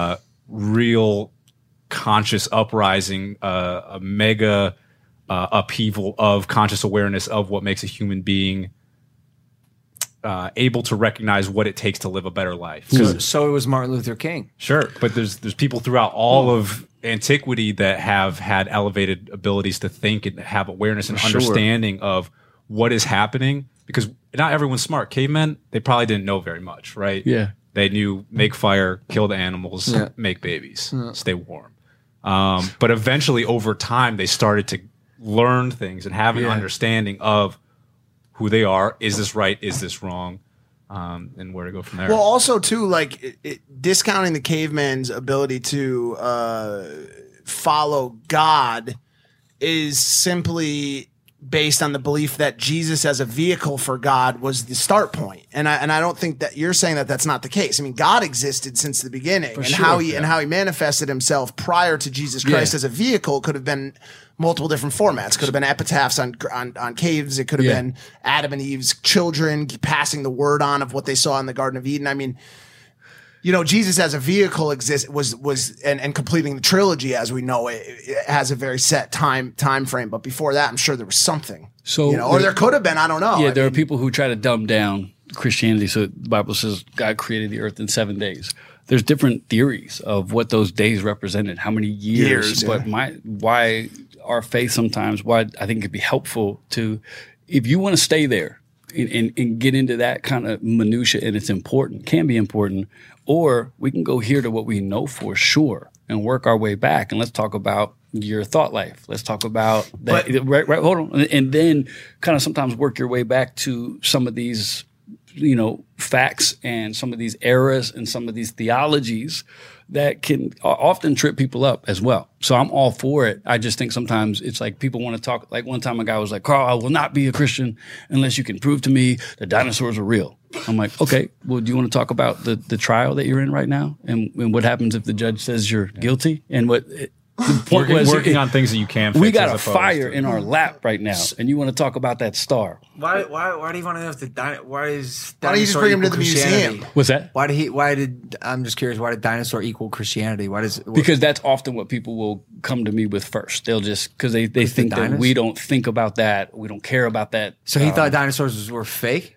real conscious uprising, a mega upheaval of conscious awareness of what makes a human being able to recognize what it takes to live a better life. So it was Martin Luther King. Sure, but there's people throughout all of antiquity that have had elevated abilities to think and have awareness and understanding of what is happening, because not everyone's smart. Cavemen, they probably didn't know very much, right? Yeah. They knew make fire, kill the animals, make babies, stay warm. But eventually over time they started to learn things and have an understanding of who they are. Is this right? Is this wrong? And where to go from there. Well, also too, like discounting the caveman's ability to follow God is simply based on the belief that Jesus as a vehicle for God was the start point. And I don't think that you're saying that that's not the case. I mean, God existed since the beginning, and how he manifested himself prior to Jesus Christ as a vehicle could have been multiple different formats. Could have been epitaphs on caves. It could have been Adam and Eve's children passing the word on of what they saw in the Garden of Eden. I mean, Jesus as a vehicle was completing the trilogy as we know it. It has a very set time frame. But before that, I'm sure there was something. So, or there could have been. I don't know. Yeah, there are people who try to dumb down Christianity. So the Bible says God created the earth in 7 days. There's different theories of what those days represented, how many years. But why our faith sometimes, why I think it'd be helpful to, if you want to stay there and get into that kind of minutia, and it's important, can be important, or we can go here to what we know for sure and work our way back. And let's talk about your thought life. Let's talk about that. Right, hold on. And then kind of sometimes work your way back to some of these, facts and some of these eras and some of these theologies that can often trip people up as well. So I'm all for it. I just think sometimes it's like people want to talk. Like one time a guy was like, Carl, I will not be a Christian unless you can prove to me that dinosaurs are real. I'm like, okay, well, do you want to talk about the trial that you're in right now? And what happens if the judge says you're guilty? And what the point was working on things that you can fix. We got a fire in our lap right now, and you want to talk about that star. Why do you want to know if why don't you just bring him to the museum? What's that? I'm just curious, why did dinosaur equal Christianity? Because that's often what people will come to me with first. They'll just, because they think that we don't think about that. We don't care about that. So he thought dinosaurs were fake?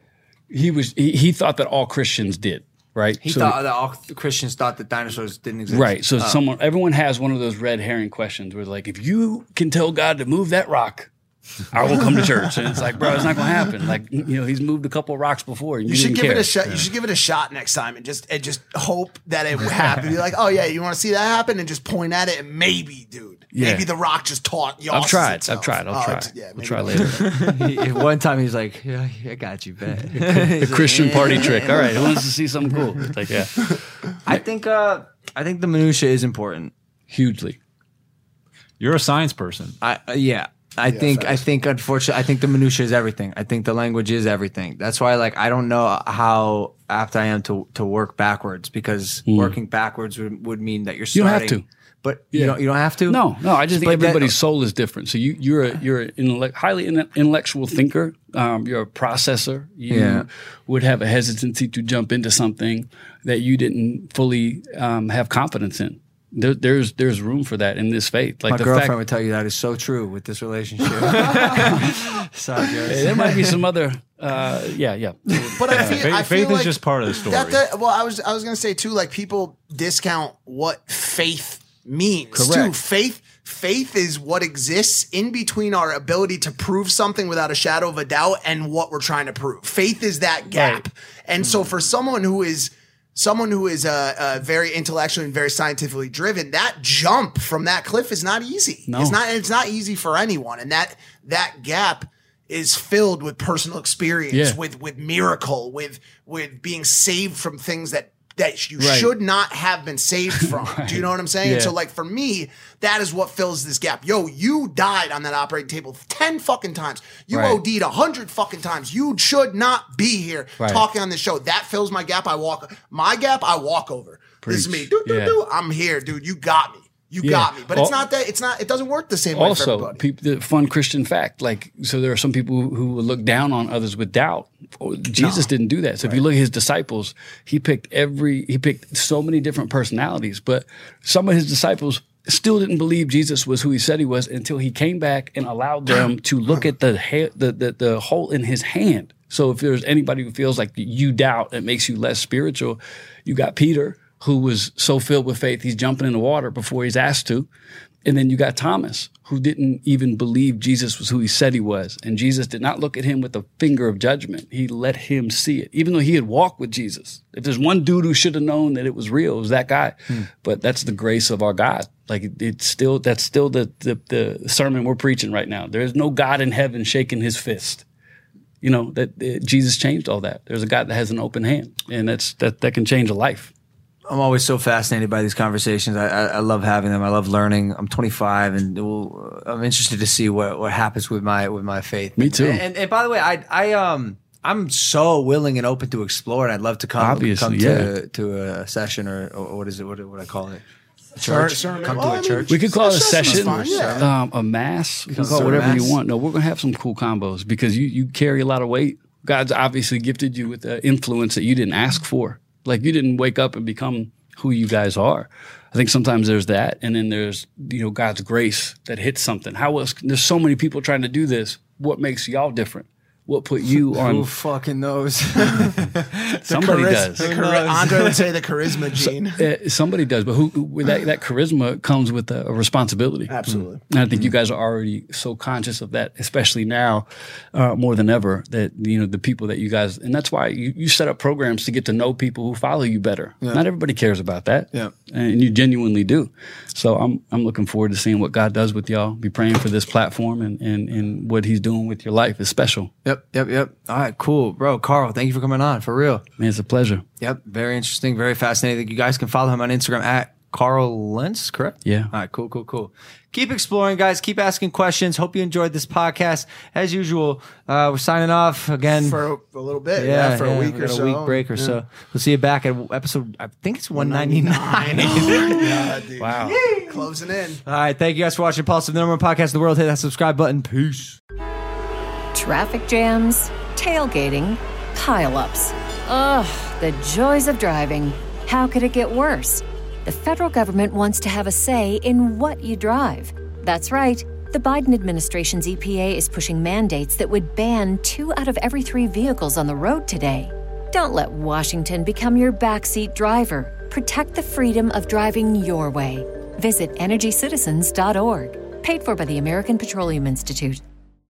He thought that all Christians did. Right. He thought that all Christians thought that dinosaurs didn't exist. Right. So everyone has one of those red herring questions where like, if you can tell God to move that rock, I will come to church. And it's like, bro, it's not going to happen. Like, he's moved a couple of rocks before. And you should give it a shot. You should give it a shot next time and just hope that it would happen. Be like, oh yeah, you want to see that happen, and just point at it, and maybe, dude, maybe the rock just taught you. I've tried. I'll try later. One time he's like, yeah, I got you, bet. The Christian party trick. All right, who wants to see something cool? It's like, yeah. I think the minutia is important. Hugely. You're a science person. Yeah. I think unfortunately, I think the minutia is everything. I think the language is everything. That's why, like, I don't know how apt I am to work backwards, because working backwards would mean that you're You don't starting. have to. But you don't have to. No. I just think But that- everybody's soul is different. So you're an highly intellectual thinker. You're a processor. You would have a hesitancy to jump into something that you didn't fully have confidence in. There's room for that in this faith. Like My the girlfriend fact, would tell you that is so true with this relationship. Sorry, Joe. there might be some other. Yeah. But I feel Faith is like just part of the story. well, I was gonna say too, like, people discount what faith means Correct. too. Faith is what exists in between our ability to prove something without a shadow of a doubt and what we're trying to prove. Faith is that gap. Right. And so for someone who is very intellectually and very scientifically driven, that jump from that cliff is not easy. No. It's not easy for anyone. And that gap is filled with personal experience, Yeah. with miracle, with being saved from things that you Right. should not have been saved from. Do you know what I'm saying? Yeah. So, like, for me, that is what fills this gap. Yo, you died on that operating table 10 fucking times. You Right. OD'd 100 fucking times. You should not be here Right. talking on this show. That fills my gap. My gap, I walk over. This is me. Preach. Yeah. I'm here, dude. You got me. You got me. But it doesn't work the same way for Also, everybody. the fun Christian fact, like, so there are some people who will look down on others with doubt. Jesus didn't do that. So if you look at his disciples, he picked so many different personalities, but some of his disciples still didn't believe Jesus was who he said he was until he came back and allowed them to look at the hole in his hand. So if there's anybody who feels like you doubt, it makes you less spiritual. You got Peter, who was so filled with faith, he's jumping in the water before he's asked to. And then you got Thomas, who didn't even believe Jesus was who he said he was. And Jesus did not look at him with a finger of judgment. He let him see it, even though he had walked with Jesus. If there's one dude who should have known that it was real, it was that guy. But that's the grace of our God. Like, that's still the sermon we're preaching right now. There is no God in heaven shaking his fist. You know, Jesus changed all that. There's a God that has an open hand, and that can change a life. I'm always so fascinated by these conversations. I love having them. I love learning. I'm 25, and I'm interested to see what happens with my faith. Me too. And by the way, I'm so willing and open to explore, and I'd love to come to a session or what is it? What do I call it? A church. Sermon. Come Well, to I a mean, church. We could call it a Session's session, fine, yeah. a mass. We can Come call it to a whatever mass. you want. No, we're going to have some cool combos because you carry a lot of weight. God's obviously gifted you with influence that you didn't ask for. Like, you didn't wake up and become who you guys are. I think sometimes there's that, and then there's God's grace that hits something. How else? There's so many people trying to do this. What makes y'all different? What put you Who on? fucking knows? Somebody does. Andre would say the charisma gene. Somebody does, but who that charisma comes with a responsibility. Absolutely. And I think you guys are already so conscious of that, especially now more than ever. That the people that you guys, and that's why you set up programs to get to know people who follow you better. Yeah. Not everybody cares about that, Yeah. and you genuinely do. So I'm looking forward to seeing what God does with y'all. Be praying for this platform and what He's doing with your life is special. Yep. All right, cool, bro. Carl, thank you for coming on. For real. Man, it's a pleasure. Yep. Very interesting. Very fascinating. You guys can follow him on Instagram at Carl Lentz, correct? Yeah. All right, cool. Keep exploring, guys. Keep asking questions. Hope you enjoyed this podcast. As usual, we're signing off again. For a little bit, for a week we or got so. a week break or so. We'll see you back at episode, I think it's 199. Yeah, dude. Wow. Closing in. All right, thank you guys for watching Pulse of the number one podcast in the world. Hit that subscribe button. Peace. Traffic jams, tailgating, pileups. Ugh, the joys of driving. How could it get worse? The federal government wants to have a say in what you drive. That's right. The Biden administration's EPA is pushing mandates that would ban 2 out of every 3 vehicles on the road today. Don't let Washington become your backseat driver. Protect the freedom of driving your way. Visit EnergyCitizens.org. Paid for by the American Petroleum Institute.